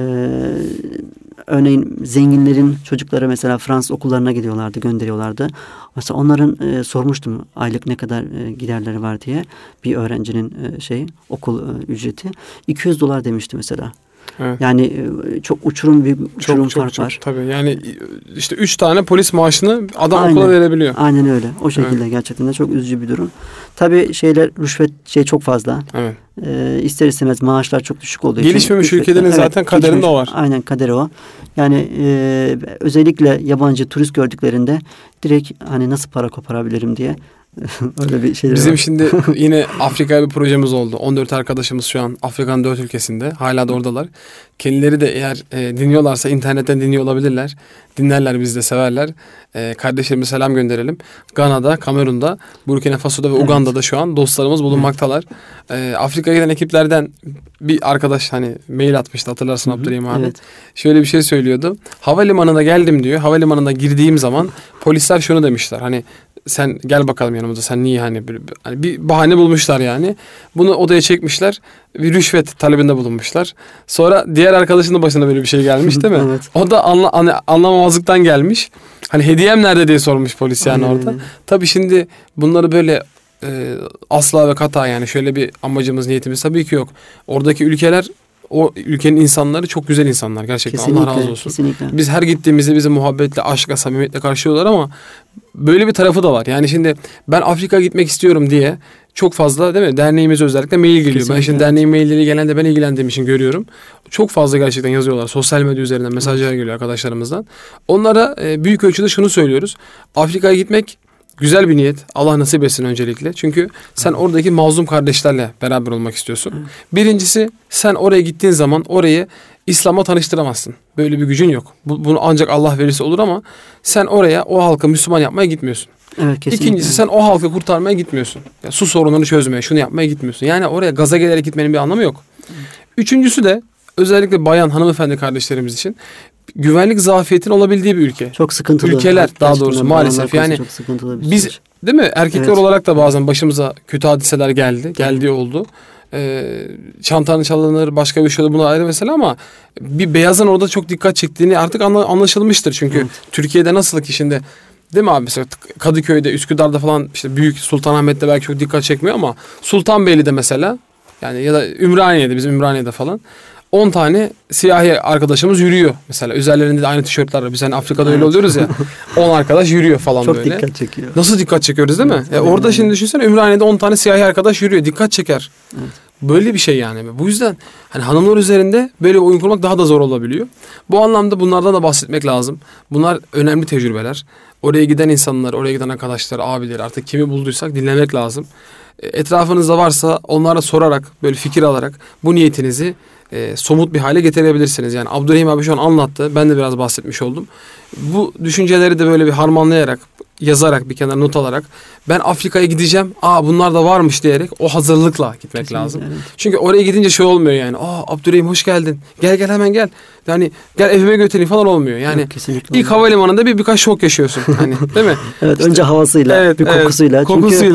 örneğin zenginlerin çocukları mesela Fransız okullarına gidiyorlardı, gönderiyorlardı. Mesela onların e, sormuştum aylık ne kadar e, giderleri var diye. Bir öğrencinin e, şey okul e, ücreti iki yüz dolar demişti mesela. Evet. Yani e, çok uçurum bir uçurum çok, fark çok, var. Çok, tabii yani işte üç tane polis maaşını adam aynen, okula verebiliyor. Aynen öyle. O şekilde evet. Gerçekten de çok üzücü bir durum. Tabii şeyler rüşvet şey çok fazla. Evet. E, ister istemez maaşlar çok düşük olduğu için. Gelişmemiş ülkelerin evet, zaten kaderinde o var. Aynen kaderi o. Yani e, özellikle yabancı turist gördüklerinde direkt hani nasıl para koparabilirim diye öyle bir şey Bizim var. şimdi yine Afrika'ya bir projemiz oldu. on dört arkadaşımız şu an Afrika'nın dört ülkesinde. Hala da oradalar. Kendileri de eğer e, dinliyorlarsa internetten dinliyor olabilirler. Dinlerler, bizi de severler. E, kardeşlerime selam gönderelim. Gana'da, Kamerun'da, Burkina Faso'da ve evet. Uganda'da şu an dostlarımız bulunmaktalar. Evet. E, Afrika'ya giden ekiplerden bir arkadaş hani mail atmıştı, hatırlarsın Abdurrahim abi. Evet. Şöyle bir şey söylüyordu. Havalimanına geldim diyor. Havalimanına girdiğim zaman polisler şunu demişler. Hani sen gel bakalım yanımıza, sen niye hani bir, hani bir bahane bulmuşlar yani. Bunu odaya çekmişler. Bir rüşvet talebinde bulunmuşlar. Sonra diğer arkadaşının başına böyle bir şey gelmiş değil mi? Evet. O da anla, hani anlamamazlıktan gelmiş. Hani hediyem nerede diye sormuş polis yani orada. Aynen. Tabii şimdi bunları böyle e, asla ve kata yani şöyle bir amacımız, niyetimiz tabii ki yok. Oradaki ülkeler, o ülkenin insanları çok güzel insanlar gerçekten. Kesinlikle, Allah razı olsun. Kesinlikle. Biz her gittiğimizde bizi muhabbetle, aşkla, samimiyetle karşılıyorlar ama böyle bir tarafı da var. Yani şimdi ben Afrika'ya gitmek istiyorum diye çok fazla değil mi? Derneğimiz özellikle mail geliyor. Kesinlikle. Ben şimdi derneğin mailleri genelde ben ilgilendiğim için görüyorum. Çok fazla gerçekten yazıyorlar. Sosyal medya üzerinden mesajlar geliyor arkadaşlarımızdan. Onlara e, büyük ölçüde şunu söylüyoruz. Afrika'ya gitmek güzel bir niyet. Allah nasip etsin öncelikle. Çünkü sen oradaki mazlum kardeşlerle beraber olmak istiyorsun. Birincisi, sen oraya gittiğin zaman orayı İslam'a tanıştıramazsın. Böyle bir gücün yok. Bu, bunu ancak Allah verirse olur ama sen oraya o halkı Müslüman yapmaya gitmiyorsun. Evet, kesinlikle. İkincisi, sen o halkı kurtarmaya gitmiyorsun. Ya, su sorununu çözmeye, şunu yapmaya gitmiyorsun. Yani oraya gaza gelerek gitmenin bir anlamı yok. Üçüncüsü de özellikle bayan hanımefendi kardeşlerimiz için güvenlik zafiyetinin olabildiği bir ülke. Çok sıkıntılı. Ülkeler daha doğrusu maalesef. Yani çok sıkıntılı bir biz süreç. Değil mi? Erkekler evet. olarak da bazen başımıza kötü hadiseler geldi. Geldiği oldu. Ee, çantanın çalınır, başka bir şey olur, buna ayrı mesele ama bir beyazın orada çok dikkat çektiğini artık anlaşılmıştır. Çünkü evet. Türkiye'de nasıl ki şimdi değil mi abi, mesela Kadıköy'de, Üsküdar'da falan işte büyük Sultanahmet'te belki çok dikkat çekmiyor ama Sultanbeyli'de mesela yani ya da Ümraniye'de, bizim Ümraniye'de falan on tane siyahi arkadaşımız yürüyor mesela. Üzerlerinde de aynı tişörtler var. Biz hani Afrika'da öyle oluyoruz ya. on arkadaş yürüyor falan çok böyle. Çok dikkat çekiyor. Nasıl dikkat çekiyoruz değil mi? Evet, ya orada şimdi düşünsene, Ümraniye'de on tane siyahi arkadaş yürüyor. Dikkat çeker. Evet. Böyle bir şey yani. Bu yüzden hani hanımlar üzerinde böyle oyun kurmak daha da zor olabiliyor. Bu anlamda bunlardan da bahsetmek lazım. Bunlar önemli tecrübeler. Oraya giden insanlar, oraya giden arkadaşlar, abiler, artık kimi bulduysak dinlemek lazım. Etrafınızda varsa onlara sorarak, böyle fikir alarak bu niyetinizi e, somut bir hale getirebilirsiniz. Yani Abdurrahim abi şu an anlattı. Ben de biraz bahsetmiş oldum. Bu düşünceleri de böyle bir harmanlayarak, yazarak, bir kenara not alarak ben Afrika'ya gideceğim. Aa bunlar da varmış diyerek o hazırlıkla gitmek kesinlikle lazım. Evet. Çünkü oraya gidince şey olmuyor yani. Aa Abdurrahim hoş geldin. Gel gel hemen gel. Yani gel evime götüreyim falan olmuyor. Yani evet, ilk havalimanında bir birkaç şok yaşıyorsun. Hani değil mi? Evet, işte, önce havasıyla, evet, bir kokusuyla. Evet, kokusuyla.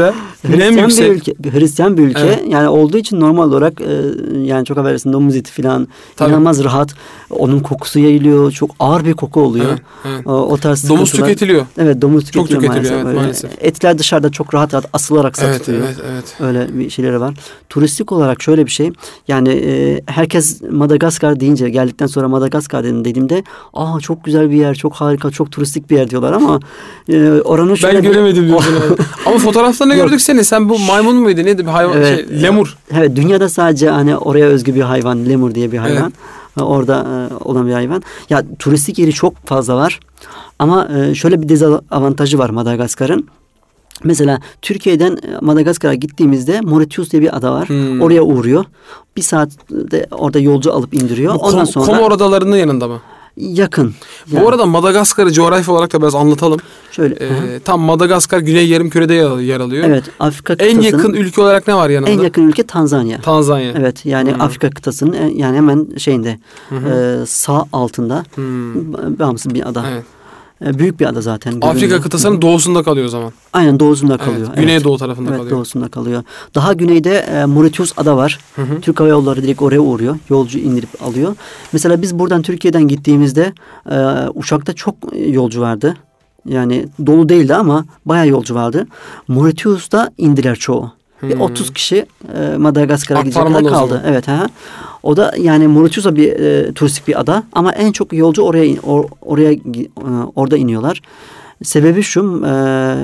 Hristiyan bir ülke, Hristiyan bir ülke. Evet. Yani olduğu için normal olarak e, yani çok affedersin domuz eti falan inanılmaz rahat. Onun kokusu yayılıyor. Çok ağır bir koku oluyor. Evet, evet. O, o tarz domuz tüketiliyor. Evet, domuz tüketiliyor. Çok tüketiliyor maalesef. Evet, maalesef. Etler dışarıda çok rahat rahat asılarak satılıyor. Evet, evet, evet. Öyle bir şeyleri var. Turistik olarak şöyle bir şey. Yani e, herkes Madagaskar deyince, geldikten sonra Madagaskar dedim dediğimde, aa çok güzel bir yer, çok harika, çok turistik bir yer diyorlar ama e, oranın şöyle ben bir... göremedim diyorsun. Ama fotoğraflarını gördük seni. Sen bu maymun muydu? Neydi? Bir hayvan, evet, şey, lemur. Evet, dünyada sadece hani oraya özgü bir hayvan, lemur diye bir hayvan. Evet. Orada e, olan bir hayvan. Ya turistik yeri çok fazla var. Ama e, şöyle bir dezavantajı var Madagaskar'ın. Mesela Türkiye'den Madagaskar'a gittiğimizde Mauritius diye bir ada var. Hmm. Oraya uğruyor. Bir saat de orada yolcu alıp indiriyor. Bu Ondan Kom- sonra Komor adalarının yanında mı? Yakın. Yani. Bu arada Madagaskar'ı coğrafi olarak da biraz anlatalım. Şöyle. Ee, tam Madagaskar Güney Yarımküre'de yer alıyor. Evet, Afrika kıtasının. En yakın ülke olarak ne var yanında? En yakın ülke Tanzanya. Tanzanya. Evet, yani hmm. Afrika kıtasının yani hemen şeyinde e, sağ altında hmm. bağımsız bir ada. Evet. Büyük bir ada zaten. Afrika görünüyor. Kıtasının doğusunda kalıyor o zaman. Aynen, doğusunda kalıyor. Evet, güneydoğu evet. tarafında evet, kalıyor. Evet, doğusunda kalıyor. Daha güneyde e, Mauritius ada var. Hı hı. Türk Hava Yolları direkt oraya uğruyor. Yolcu indirip alıyor. Mesela biz buradan Türkiye'den gittiğimizde e, uçakta çok yolcu vardı. Yani dolu değildi ama bayağı yolcu vardı. Mauritius'ta indiler çoğu. Hmm. Bir otuz kişi e, Madagaskar'a gidecek kadar kaldı. Evet, ha. O da yani Mauritius'a bir e, turistik bir ada ama en çok yolcu oraya or, oraya e, orada iniyorlar. Sebebi şu, e,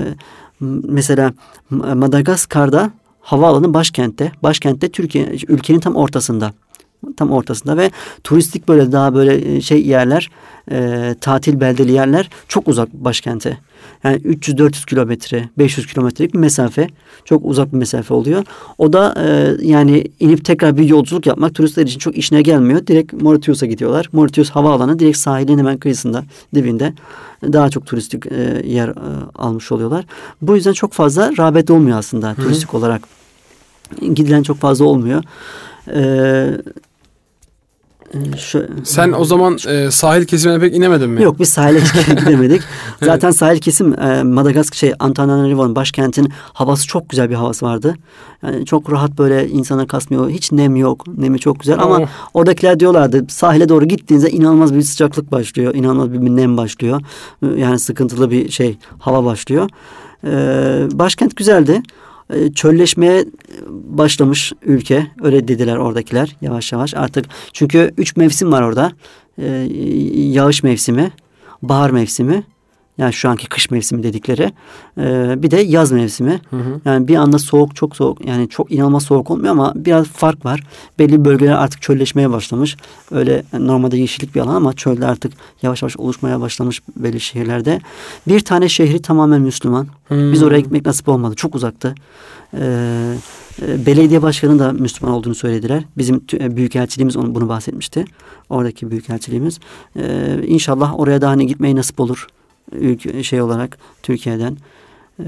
mesela Madagaskar'da havaalanı başkentte. Başkentte Türkiye ülkenin tam ortasında. Tam ortasında ve turistik böyle daha böyle şey yerler, e, tatil beldeli yerler çok uzak başkente. Yani üç yüz dört yüz kilometre, beş yüz kilometrelik bir mesafe. Çok uzak bir mesafe oluyor. O da e, yani inip tekrar bir yolculuk yapmak turistler için çok işine gelmiyor. Direkt Mauritius'a gidiyorlar. Mauritius havaalanı direkt sahilin hemen kıyısında, dibinde. Daha çok turistik e, yer e, almış oluyorlar. Bu yüzden çok fazla rağbet olmuyor aslında. Hı-hı. Turistik olarak. Gidilen çok fazla olmuyor. Eee Şu, Sen o zaman e, sahil kesimine pek inemedin mi? Yok, biz sahile gidemedik. Zaten evet. Sahil kesim e, Madagaskar şey Antananarivo'nun başkentin havası çok güzel bir havası vardı. Yani çok rahat, böyle insana kasmıyor. Hiç nem yok. Nemi çok güzel. Oh. Ama oradakiler diyorlardı, sahile doğru gittiğinizde inanılmaz bir sıcaklık başlıyor. İnanılmaz bir nem başlıyor. Yani sıkıntılı bir şey hava başlıyor. E, başkent güzeldi. Çölleşmeye başlamış ülke. Öyle dediler oradakiler yavaş yavaş artık. Çünkü üç mevsim var orada. Ee, yağış mevsimi, bahar mevsimi, yani şu anki kış mevsimi dedikleri. Ee, bir de yaz mevsimi. Hı hı. Yani bir anda soğuk, çok soğuk. Yani çok inanılmaz soğuk olmuyor ama biraz fark var. Belli bölgeler artık çölleşmeye başlamış. Öyle normalde yeşillik bir alan ama çölde artık yavaş yavaş oluşmaya başlamış belli şehirlerde. Bir tane şehri tamamen Müslüman. Hı. Biz oraya gitmek nasip olmadı. Çok uzaktı. Ee, belediye başkanının da Müslüman olduğunu söylediler. Bizim büyükelçiliğimiz onu, bunu bahsetmişti. Oradaki büyükelçiliğimiz. Ee, İnşallah oraya da hani gitmeyi nasip olur. Ülke, şey olarak Türkiye'den. Ee,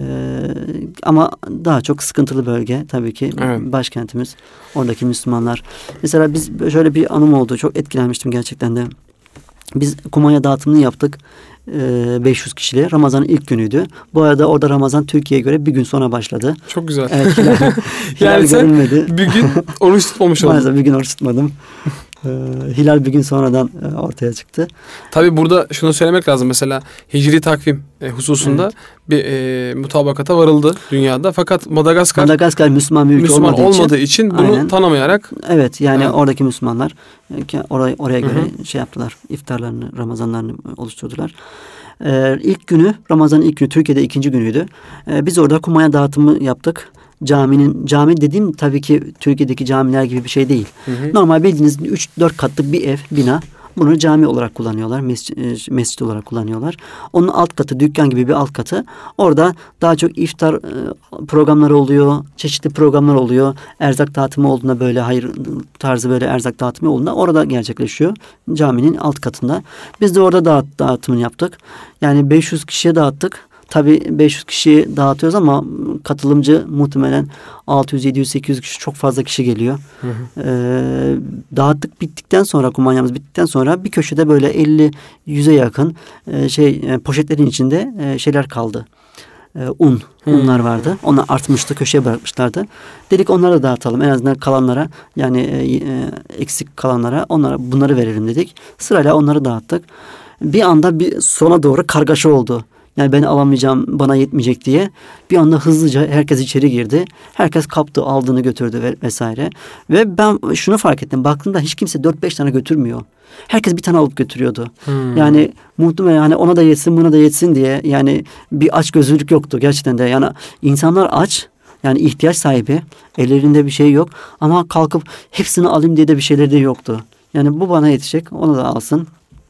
ama daha çok sıkıntılı bölge tabii ki. Evet. Başkentimiz. Oradaki Müslümanlar. Mesela biz şöyle bir anım oldu. Çok etkilenmiştim gerçekten de. Biz kumanya dağıtımını yaptık. beş yüz kişiyle. Ramazan'ın ilk günüydü. Bu arada orada Ramazan Türkiye'ye göre bir gün sonra başladı. Çok güzel. Evet, hilal, hilal yani sen görünmedi. Bir gün oruç tutmamış oldun. Maalesef bir gün oruç tutmadım. Hilal bir gün sonradan ortaya çıktı. Tabii burada şunu söylemek lazım. Mesela hicri takvim hususunda evet. bir e, mutabakata varıldı dünyada. Fakat Madagaskar Madagaskar Müslüman bir ülke Müslüman olmadığı, olmadığı için, için bunu aynen. tanımayarak evet yani evet. oradaki Müslümanlar oraya, oraya göre Hı-hı. şey yaptılar. İftarlarını, Ramazanlarını oluşturdular. Ee, ilk günü, Ramazan'ın ilk günü, Türkiye'de ikinci günüydü. Ee, biz orada kumanya dağıtımı yaptık. Caminin, cami dediğim tabii ki Türkiye'deki camiler gibi bir şey değil. Hı hı. Normal bildiğiniz üç dört katlı bir ev, bina. Bunu cami olarak kullanıyorlar, mescid, mescid olarak kullanıyorlar. Onun alt katı, dükkan gibi bir alt katı. Orada daha çok iftar programları oluyor, çeşitli programlar oluyor. Erzak dağıtımı olduğunda böyle hayır tarzı böyle erzak dağıtımı olduğunda orada gerçekleşiyor. Caminin alt katında. Biz de orada dağıt, dağıtımını yaptık. Yani beş yüz kişiye dağıttık. Tabii beş yüz kişiyi dağıtıyoruz ama katılımcı muhtemelen altı yüz, yedi yüz, sekiz yüz kişi, çok fazla kişi geliyor. Hı hı. Ee, dağıttık bittikten sonra, kumanyamız bittikten sonra bir köşede böyle elli yüze yakın e, şey e, poşetlerin içinde e, şeyler kaldı. e, un, hmm. unlar vardı. Onlar artmıştı, köşeye bırakmışlardı. Dedik onları da dağıtalım. En azından kalanlara, yani e, e, eksik kalanlara onlara bunları verelim dedik. Sırayla onları dağıttık. Bir anda bir sona doğru kargaşa oldu. Yani ben alamayacağım, bana yetmeyecek diye. Bir anda hızlıca herkes içeri girdi. Herkes kaptı, aldığını götürdü ve vesaire. Ve ben şunu fark ettim. Baktığımda hiç kimse dört beş tane götürmüyor. Herkes bir tane alıp götürüyordu. Hmm. Yani muhtemelen yani ona da yetsin, buna da yetsin diye. Yani bir açgözlülük yoktu gerçekten de. Yani insanlar aç. Yani ihtiyaç sahibi. Ellerinde bir şey yok. Ama kalkıp hepsini alayım diye de bir şeyleri de yoktu. Yani bu bana yetecek. Onu da alsın.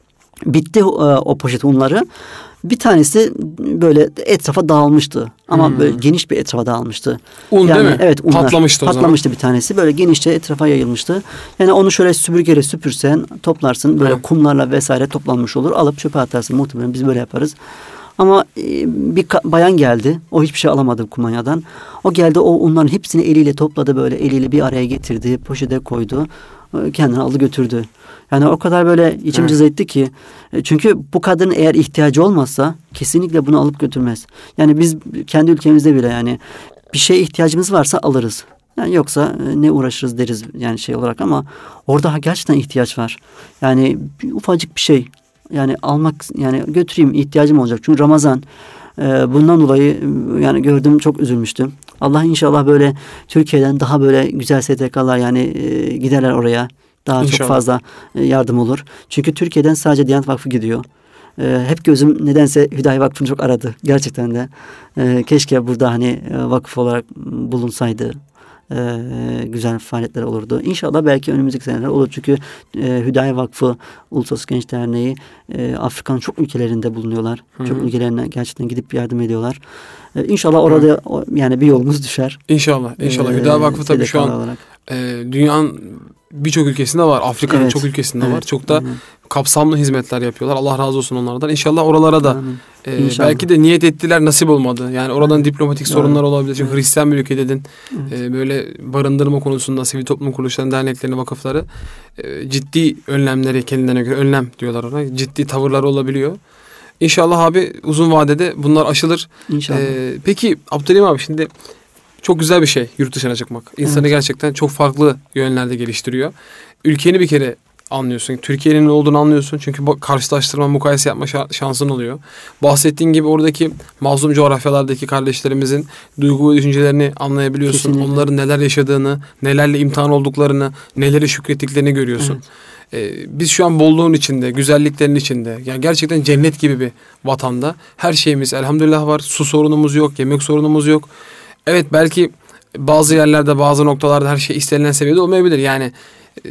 Bitti o, o poşet unları. Bir tanesi böyle etrafa dağılmıştı. Ama hmm. böyle geniş bir etrafa dağılmıştı. Un yani, değil mi? Evet, unlar. Patlamıştı o zaman. Patlamıştı bir tanesi. Böyle genişçe etrafa yayılmıştı. Yani onu şöyle süpürgeyle süpürsen, toplarsın. Böyle evet. kumlarla vesaire toplanmış olur. Alıp çöpe atarsın. Muhtemelen biz böyle yaparız. Ama bir bayan geldi. O hiçbir şey alamadı kumanyadan. O geldi, o unların hepsini eliyle topladı, böyle eliyle bir araya getirdi. Poşete koydu. Kendini aldı götürdü. Yani o kadar böyle içim evet. cız etti ki. Çünkü bu kadının eğer ihtiyacı olmazsa kesinlikle bunu alıp götürmez. Yani biz kendi ülkemizde bile yani bir şeye ihtiyacımız varsa alırız. Yani yoksa ne uğraşırız deriz yani şey olarak, ama orada gerçekten ihtiyaç var. Yani bir ufacık bir şey. Yani almak, yani götüreyim, ihtiyacım olacak. Çünkü Ramazan, bundan dolayı yani gördüm, çok üzülmüştüm. Allah inşallah böyle Türkiye'den daha böyle güzel S T K'lar yani giderler oraya. Daha İnşallah. Çok fazla yardım olur. Çünkü Türkiye'den sadece Diyanet Vakfı gidiyor. Ee, hep gözüm nedense Hüdayi Vakfı'nı çok aradı. Gerçekten de. Ee, keşke burada hani vakıf olarak bulunsaydı. Ee, güzel faaliyetler olurdu. İnşallah belki önümüzdeki seneler olur. Çünkü e, Hüdayi Vakfı, Uluslararası Genç Derneği e, Afrika'nın çok ülkelerinde bulunuyorlar. Hı-hı. Çok ülkelerine gerçekten gidip yardım ediyorlar. E, İnşallah orada o, yani bir yolumuz düşer. İnşallah. İnşallah. Ee, Hüdayi Vakfı tabii şu an e, dünyanın birçok ülkesinde var. Afrika'nın evet. çok ülkesinde evet. var. Çok da Hı-hı. kapsamlı hizmetler yapıyorlar. Allah razı olsun onlardan. İnşallah oralara da e, belki de niyet ettiler, nasip olmadı. Yani oradan diplomatik Doğru. sorunlar olabilir. Çünkü evet. Hristiyan bir ülke dedin. Evet. E, böyle barındırma konusunda sivil toplum kuruluşlarının, derneklerinin, vakıfları e, ciddi önlemleri, kendilerine göre önlem diyorlar ona. Ciddi tavırları olabiliyor. İnşallah abi uzun vadede bunlar aşılır. İnşallah. E, peki Abdülhamim abi, şimdi çok güzel bir şey yurt dışına çıkmak. İnsanı evet. gerçekten çok farklı yönlerde geliştiriyor. Ülkeni bir kere anlıyorsun. Türkiye'nin ne olduğunu anlıyorsun. Çünkü karşılaştırma, mukayese yapma şansın oluyor. Bahsettiğin gibi oradaki mazlum coğrafyalardaki kardeşlerimizin duygu ve düşüncelerini anlayabiliyorsun. Kesinlikle. Onların neler yaşadığını, nelerle imtihan olduklarını, neleri şükrettiklerini görüyorsun. Evet. Ee, biz şu an bolluğun içinde, güzelliklerin içinde, yani gerçekten cennet gibi bir vatanda her şeyimiz elhamdülillah var. Su sorunumuz yok, yemek sorunumuz yok. Evet, belki bazı yerlerde, bazı noktalarda her şey istenilen seviyede olmayabilir. Yani e,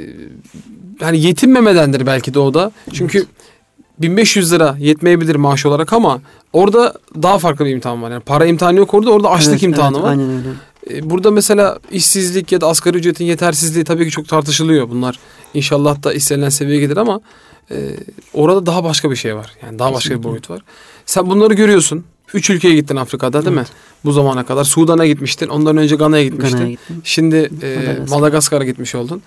hani yetinmemedendir belki de o da. Çünkü evet. bin beş yüz lira yetmeyebilir maaş olarak, ama orada daha farklı bir imtihan var. Yani para imtihanı yok orada, orada açlık evet, imtihanı evet, var. Aynen öyle. E, burada mesela işsizlik ya da asgari ücretin yetersizliği tabii ki çok tartışılıyor. Bunlar inşallah da istenilen seviyeye gelir, ama e, orada daha başka bir şey var. Yani daha Kesinlikle. Başka bir boyut var. Sen bunları görüyorsun. Üç ülkeye gittin Afrika'da, değil evet. mi? Bu zamana kadar. Sudan'a gitmiştin. Ondan önce Gana'ya gitmiştin. Gana'ya Şimdi e, Madagaskar. Madagaskar'a gitmiş oldun.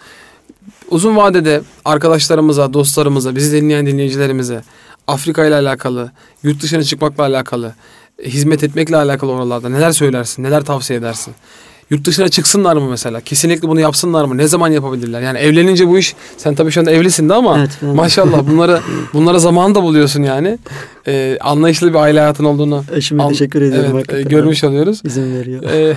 Uzun vadede arkadaşlarımıza, dostlarımıza, bizi dinleyen dinleyicilerimize Afrika ile alakalı, yurt dışına çıkmakla alakalı, hizmet etmekle alakalı oralarda neler söylersin, neler tavsiye edersin? Yurt dışına çıksınlar mı mesela? Kesinlikle bunu yapsınlar mı? Ne zaman yapabilirler? Yani evlenince bu iş, sen tabii şu anda evlisin de ama evet, evet. maşallah bunlara bunlara zamanı da buluyorsun yani. Ee, anlayışlı bir aile hayatın olduğunu Eşime an, teşekkür ediyorum. Evet, e, görmüş oluyoruz. İzin veriyor. Ee,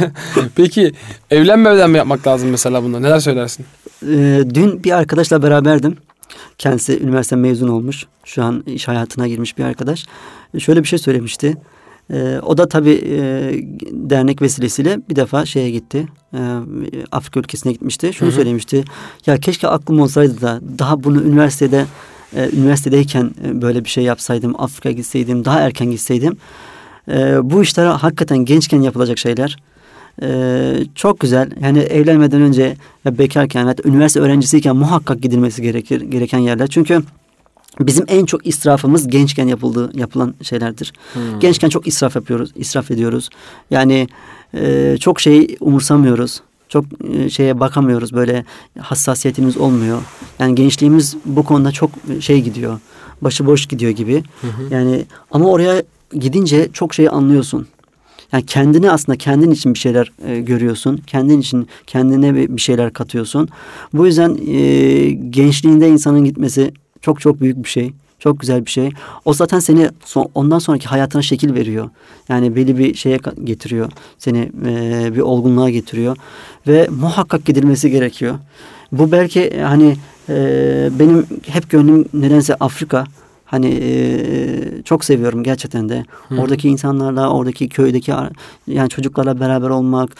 peki evlenmeden mi yapmak lazım mesela bunda? Neler söylersin? Ee, dün bir arkadaşla beraberdim. Kendisi üniversite mezun olmuş. Şu an iş hayatına girmiş bir arkadaş. Şöyle bir şey söylemişti. Ee, o da tabii e, dernek vesilesiyle bir defa şeye gitti. E, Afrika ülkesine gitmişti. Şunu Hı-hı. söylemişti. Ya keşke aklım olsaydı da daha bunu üniversitede e, üniversitedeyken e, böyle bir şey yapsaydım. Afrika'ya gitseydim, daha erken gitseydim. E, bu işler hakikaten gençken yapılacak şeyler. E, çok güzel. Yani evlenmeden önce ya bekarken, evet, üniversite öğrencisiyken muhakkak gidilmesi gerekir gereken yerler. Çünkü bizim en çok israfımız gençken yapıldığı yapılan şeylerdir. Hmm. Gençken çok israf yapıyoruz, israf ediyoruz. Yani e, çok şeyi umursamıyoruz. Çok e, şeye bakamıyoruz, böyle hassasiyetimiz olmuyor. Yani gençliğimiz bu konuda çok şey gidiyor. Başıboş gidiyor gibi. Hı hı. Yani ama oraya gidince çok şeyi anlıyorsun. Yani kendini aslında kendin için bir şeyler e, görüyorsun. Kendin için kendine bir şeyler katıyorsun. Bu yüzden e, gençliğinde insanın gitmesi çok çok büyük bir şey. Çok güzel bir şey. O zaten seni son, ondan sonraki hayatına şekil veriyor. Yani belli bir şeye getiriyor. Seni e, bir olgunluğa getiriyor. Ve muhakkak gidilmesi gerekiyor. Bu belki hani e, benim hep gönlüm nedense Afrika. Hani e, çok seviyorum gerçekten de. Hı. Oradaki insanlarla, oradaki köydeki yani çocuklarla beraber olmak.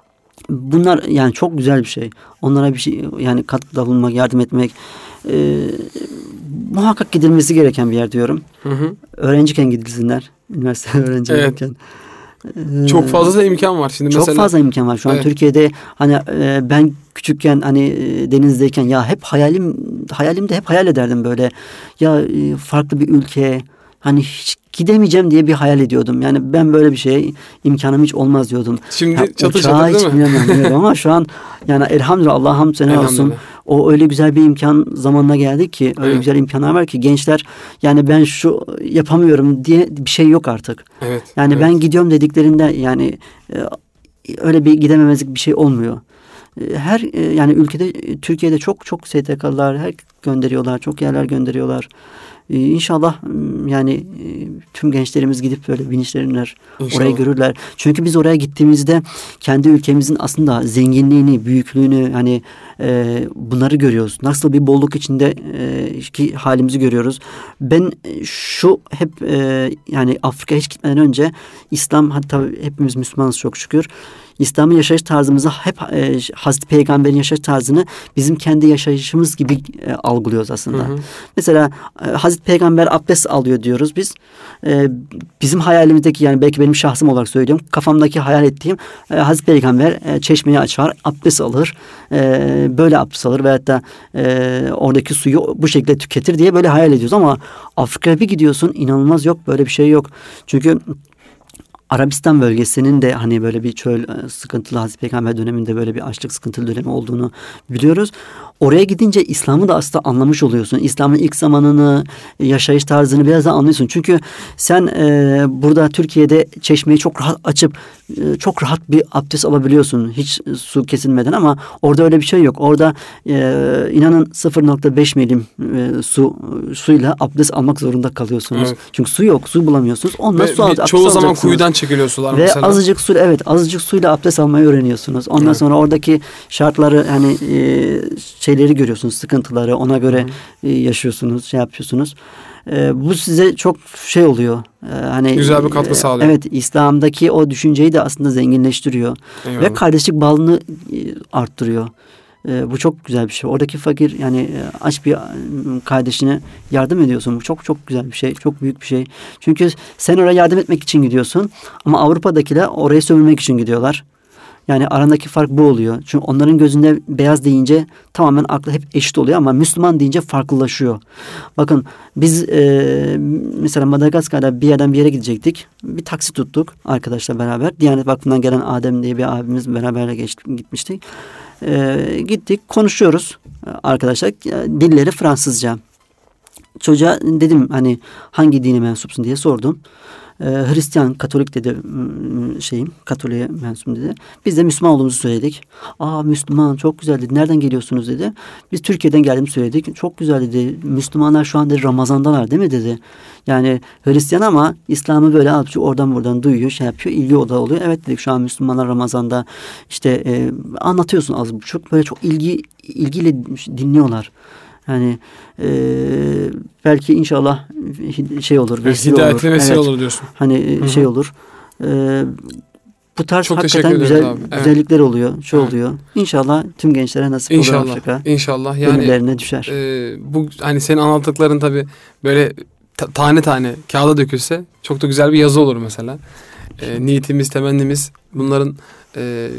Bunlar yani çok güzel bir şey. Onlara bir şey yani katkıda bulunmak, yardım etmek. E, muhakkak gidilmesi gereken bir yer diyorum. Hı hı. Öğrenciyken gidilsinler. Üniversite öğrenciyken. Evet. Çok fazla da imkan var şimdi çok mesela. Çok fazla imkan var. Şu an evet. Türkiye'de hani e, ben küçükken hani e, denizdeyken ya hep hayalim hayalimde hep hayal ederdim böyle. Ya e, farklı bir ülke hani hiç gidemeyeceğim diye bir hayal ediyordum. Yani ben böyle bir şeye imkanım hiç olmaz diyordum. Şimdi ya, çatı çatı değil mi? Bilmiyorum ama şu an yani elhamdülillah Allah'a hamd sene olsun. O öyle güzel bir imkan zamanına geldi ki öyle evet. güzel imkanlar var ki gençler yani ben şu yapamıyorum diye bir şey yok artık. Evet. Yani evet. ben gidiyorum dediklerinde yani e, öyle bir gidememezlik bir şey olmuyor. Her e, yani ülkede Türkiye'de çok çok S T K'lılar her gönderiyorlar. Çok yerler gönderiyorlar. Ee, İnşallah yani tüm gençlerimiz gidip böyle bilinçlenirler. Orayı görürler. Çünkü biz oraya gittiğimizde kendi ülkemizin aslında zenginliğini, büyüklüğünü hani e, bunları görüyoruz. Nasıl bir bolluk içinde e, ki halimizi görüyoruz. Ben şu hep e, yani Afrika'ya hiç gitmeden önce İslam hatta hepimiz Müslümanız çok şükür. İslam'ın yaşayış tarzımızı hep e, Hazreti Peygamber'in yaşayış tarzını bizim kendi yaşayışımız gibi e, algılıyoruz aslında. Hı hı. Mesela e, Hazreti Peygamber abdest alıyor diyoruz biz. E, bizim hayalimizdeki yani belki benim şahsım olarak söylüyorum. Kafamdaki hayal ettiğim e, Hazreti Peygamber e, çeşmeyi açar, abdest alır. E, böyle abdest alır veyahut da e, oradaki suyu bu şekilde tüketir diye böyle hayal ediyoruz. Ama Afrika'ya bir gidiyorsun inanılmaz yok böyle bir şey yok. Çünkü Arabistan bölgesinin de hani böyle bir çöl sıkıntılı Hazreti Peygamber döneminde böyle bir açlık sıkıntılı dönemi olduğunu biliyoruz. Oraya gidince İslam'ı da aslında anlamış oluyorsun. İslam'ın ilk zamanını, yaşayış tarzını biraz daha anlıyorsun. Çünkü sen e, burada Türkiye'de çeşmeyi çok rahat açıp e, çok rahat bir abdest alabiliyorsun. Hiç su kesilmeden ama orada öyle bir şey yok. Orada e, inanın sıfır nokta beş milim e, su suyla abdest almak zorunda kalıyorsunuz. Evet. Çünkü su yok, su bulamıyorsunuz. Ondan ve, su al, çoğu zaman kuyudan çekiliyor sular ve mesela. azıcık su evet azıcık suyla abdest almayı öğreniyorsunuz. Ondan evet. sonra oradaki şartları hani e, şeyleri görüyorsunuz, sıkıntıları ona göre e, yaşıyorsunuz, şey yapıyorsunuz. E, bu size çok şey oluyor. E, hani güzel bir katkı sağlıyor. Evet, İslam'daki o düşünceyi de aslında zenginleştiriyor. Eyvallah. Ve kardeşlik bağını e, arttırıyor. E, bu çok güzel bir şey. Oradaki fakir yani e, aç bir kardeşine yardım ediyorsun. Bu çok çok güzel bir şey. Çok büyük bir şey. Çünkü sen oraya yardım etmek için gidiyorsun. Ama Avrupa'dakiler orayı sömürmek için gidiyorlar. Yani arandaki fark bu oluyor. Çünkü onların gözünde beyaz deyince tamamen aklı hep eşit oluyor ama Müslüman deyince farklılaşıyor. Bakın biz e, mesela Madagaskar'da bir yerden bir yere gidecektik. Bir taksi tuttuk arkadaşlar beraber. Diyanet Vakfı'ndan gelen Adem diye bir abimiz beraber geçtik, gitmiştik. E, gittik konuşuyoruz arkadaşlar. Dilleri Fransızca. Çocuğa dedim hani hangi dine mensupsun diye sordum. Ee, Hristiyan, Katolik dedi şeyim, Katolik'e mensubum dedi. Biz de Müslüman olduğumuzu söyledik. Aa Müslüman çok güzel dedi. Nereden geliyorsunuz dedi. Biz Türkiye'den geldiğimizi söyledik. Çok güzel dedi. Müslümanlar şu anda Ramazan'dalar değil mi dedi. Yani Hristiyan ama İslam'ı böyle alıp oradan buradan duyuyor, şey yapıyor, ilgi odağı oluyor. Evet dedik şu an Müslümanlar Ramazan'da işte e, anlatıyorsun az buçuk. Böyle çok ilgi ilgiyle dinliyorlar. Yani e, belki inşallah şey olur. Vesile olur. Hidayetli vesile evet. olur diyorsun. Hani Hı-hı. şey olur. E, bu tarz çok hakikaten güzel abi. güzellikler evet. oluyor. Şu evet. oluyor. İnşallah tüm gençlere nasip İnşallah. olur Afrika. İnşallah. Yani gönüllerine düşer. E, bu hani senin anlattıkların tabii böyle ta- tane tane kağıda dökülse çok da güzel bir yazı olur mesela. E, niyetimiz, temennimiz bunların e,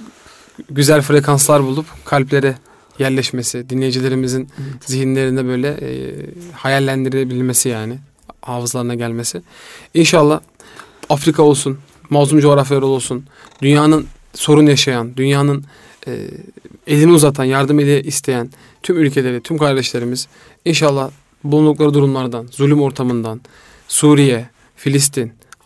güzel frekanslar bulup kalplere yerleşmesi, dinleyicilerimizin evet. zihinlerinde böyle e, hayallendirebilmesi yani. Hafızalarına gelmesi. İnşallah Afrika olsun, mazlum coğrafyalar olsun, dünyanın sorun yaşayan, dünyanın e, elini uzatan, yardım eli isteyen tüm ülkeleri, tüm kardeşlerimiz inşallah bulundukları durumlardan, zulüm ortamından, Suriye, Filistin,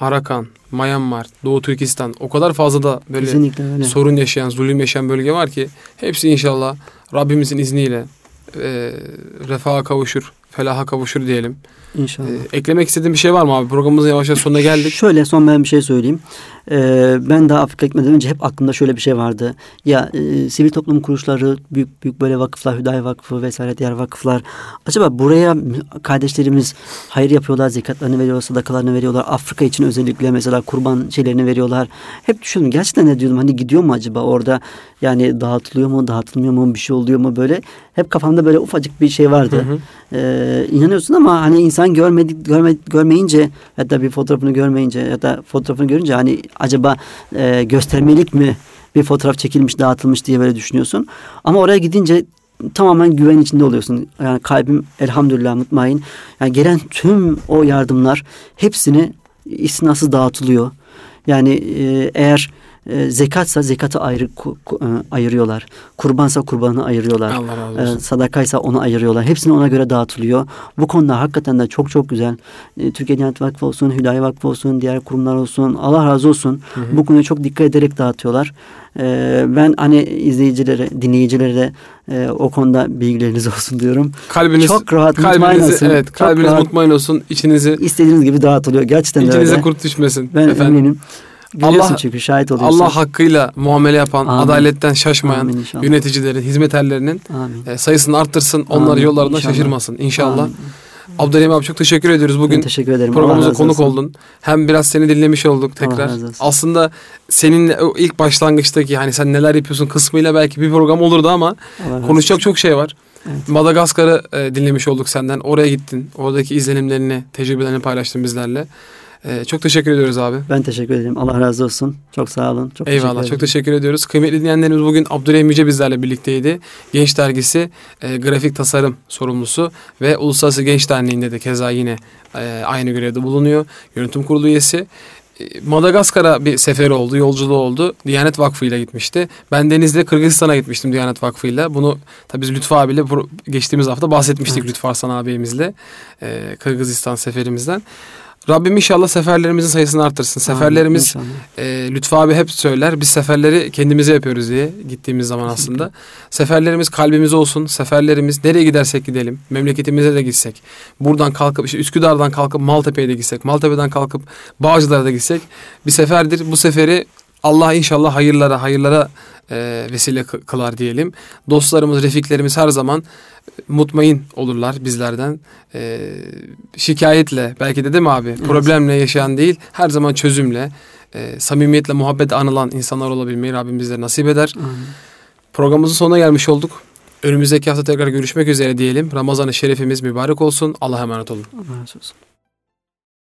Harakan, Myanmar, Doğu Türkistan o kadar fazla da böyle sorun yaşayan, zulüm yaşayan bölge var ki hepsi inşallah Rabbimizin izniyle e, refaha kavuşur, felaha kavuşur diyelim. İnşallah. Ee, eklemek istediğin bir şey var mı abi? Programımızın yavaş yavaş sonuna geldik. Şöyle son ben bir şey söyleyeyim. Ee, ben daha Afrika gitmeden önce hep aklımda şöyle bir şey vardı. Ya e, sivil toplum kuruluşları, büyük büyük böyle vakıflar, Hüdayi Vakfı vesaire diğer vakıflar. Acaba buraya kardeşlerimiz hayır yapıyorlar, zekatlarını veriyorlar, sadakalarını veriyorlar. Afrika için özellikle mesela kurban şeylerini veriyorlar. Hep düşündüm. Gerçekten ne diyordum? Hani gidiyor mu acaba orada? Yani dağıtılıyor mu, dağıtılmıyor mu, bir şey oluyor mu böyle? Hep kafamda böyle ufacık bir şey vardı. Hı hı. Ee, inanıyorsun ama hani insan görmedik, görme, görmeyince ya da bir fotoğrafını görmeyince ya da fotoğrafını görünce hani acaba e, göstermelik mi bir fotoğraf çekilmiş, dağıtılmış diye böyle düşünüyorsun. Ama oraya gidince tamamen güven içinde oluyorsun. Yani kalbim elhamdülillah mutmain. Yani gelen tüm o yardımlar hepsini istinasız dağıtılıyor. Yani e, eğer e, zekatsa zekatı ayrı ku, ku, e, ayırıyorlar. Kurbansa kurbanı ayırıyorlar. Allah razı olsun. E, sadakaysa onu ayırıyorlar. Hepsini ona göre dağıtılıyor. Bu konuda hakikaten de çok çok güzel. E, Türkiye Diyanet Vakfı olsun, Hüdayi Vakfı olsun, diğer kurumlar olsun. Allah razı olsun. Hı hı. Bu konuya çok dikkat ederek dağıtıyorlar. E, ben hani izleyicilere, dinleyicilere de e, o konuda bilgileriniz olsun diyorum. Kalbiniz çok rahat, mutmain olsun. Evet, kalbiniz rahat, mutmain olsun. İçinizi istediğiniz gibi dağıtılıyor. Gerçekten öyle. İçinize kurt düşmesin. Ben efendim. eminim. Allah, çünkü şahit oluyorsun. Allah hakkıyla muamele yapan, amin, adaletten şaşmayan yöneticilerin, hizmetlerinin e, sayısını arttırsın. Onları amin, yollarından inşallah şaşırmasın. İnşallah. Amin. Abdurrahim abi çok teşekkür ediyoruz. Bugün ben teşekkür ederim. Programımıza konuk oldun. Hem biraz seni dinlemiş olduk tekrar. Aslında seninle o ilk başlangıçtaki hani sen neler yapıyorsun kısmıyla belki bir program olurdu ama konuşacak çok şey var. Evet. Madagaskar'ı e, dinlemiş olduk senden. Oraya gittin. Oradaki izlenimlerini, tecrübelerini paylaştın bizlerle. Ee, çok teşekkür ediyoruz abi. Ben teşekkür ederim. Allah razı olsun. Çok sağ olun. Çok Eyvallah. Teşekkür çok teşekkür ediyoruz. Kıymetli dinleyenlerimiz bugün Abdurrahim Yüce bizlerle birlikteydi. Genç Dergisi e, grafik tasarım sorumlusu ve Uluslararası Genç Derneği'nde de keza yine e, aynı görevde bulunuyor. Yönetim kurulu üyesi. E, Madagaskar'a bir seferi oldu, yolculuğu oldu. Diyanet Vakfı ile gitmişti. Ben Deniz'de Kırgızistan'a gitmiştim Diyanet Vakfı ile. Bunu tabii biz Lütfü abiyle geçtiğimiz hafta bahsetmiştik, evet. Lütfü Arslan ağabeyimizle e, Kırgızistan seferimizden. Rabbim inşallah seferlerimizin sayısını artırsın. Seferlerimiz e, Lütfü abi hep söyler. Biz seferleri kendimize yapıyoruz diye gittiğimiz zaman aslında. Seferlerimiz kalbimize olsun. Seferlerimiz nereye gidersek gidelim. Memleketimize de gitsek. Buradan kalkıp işte Üsküdar'dan kalkıp Maltepe'ye de gitsek. Maltepe'den kalkıp Bağcılar'a da gitsek. Bir seferdir. Bu seferi Allah inşallah hayırlara, hayırlara e, vesile kılar diyelim. Dostlarımız, refiklerimiz her zaman mutmain olurlar bizlerden. E, şikayetle, belki de değil mi abi? Evet. Problemle yaşayan değil, her zaman çözümle, e, samimiyetle, muhabbetle anılan insanlar olabilmeyi Rabbim bizlere nasip eder. Hı. Programımızın sonuna gelmiş olduk. Önümüzdeki hafta tekrar görüşmek üzere diyelim. Ramazan-ı Şerifimiz mübarek olsun. Allah'a emanet olun. Allah razı olsun.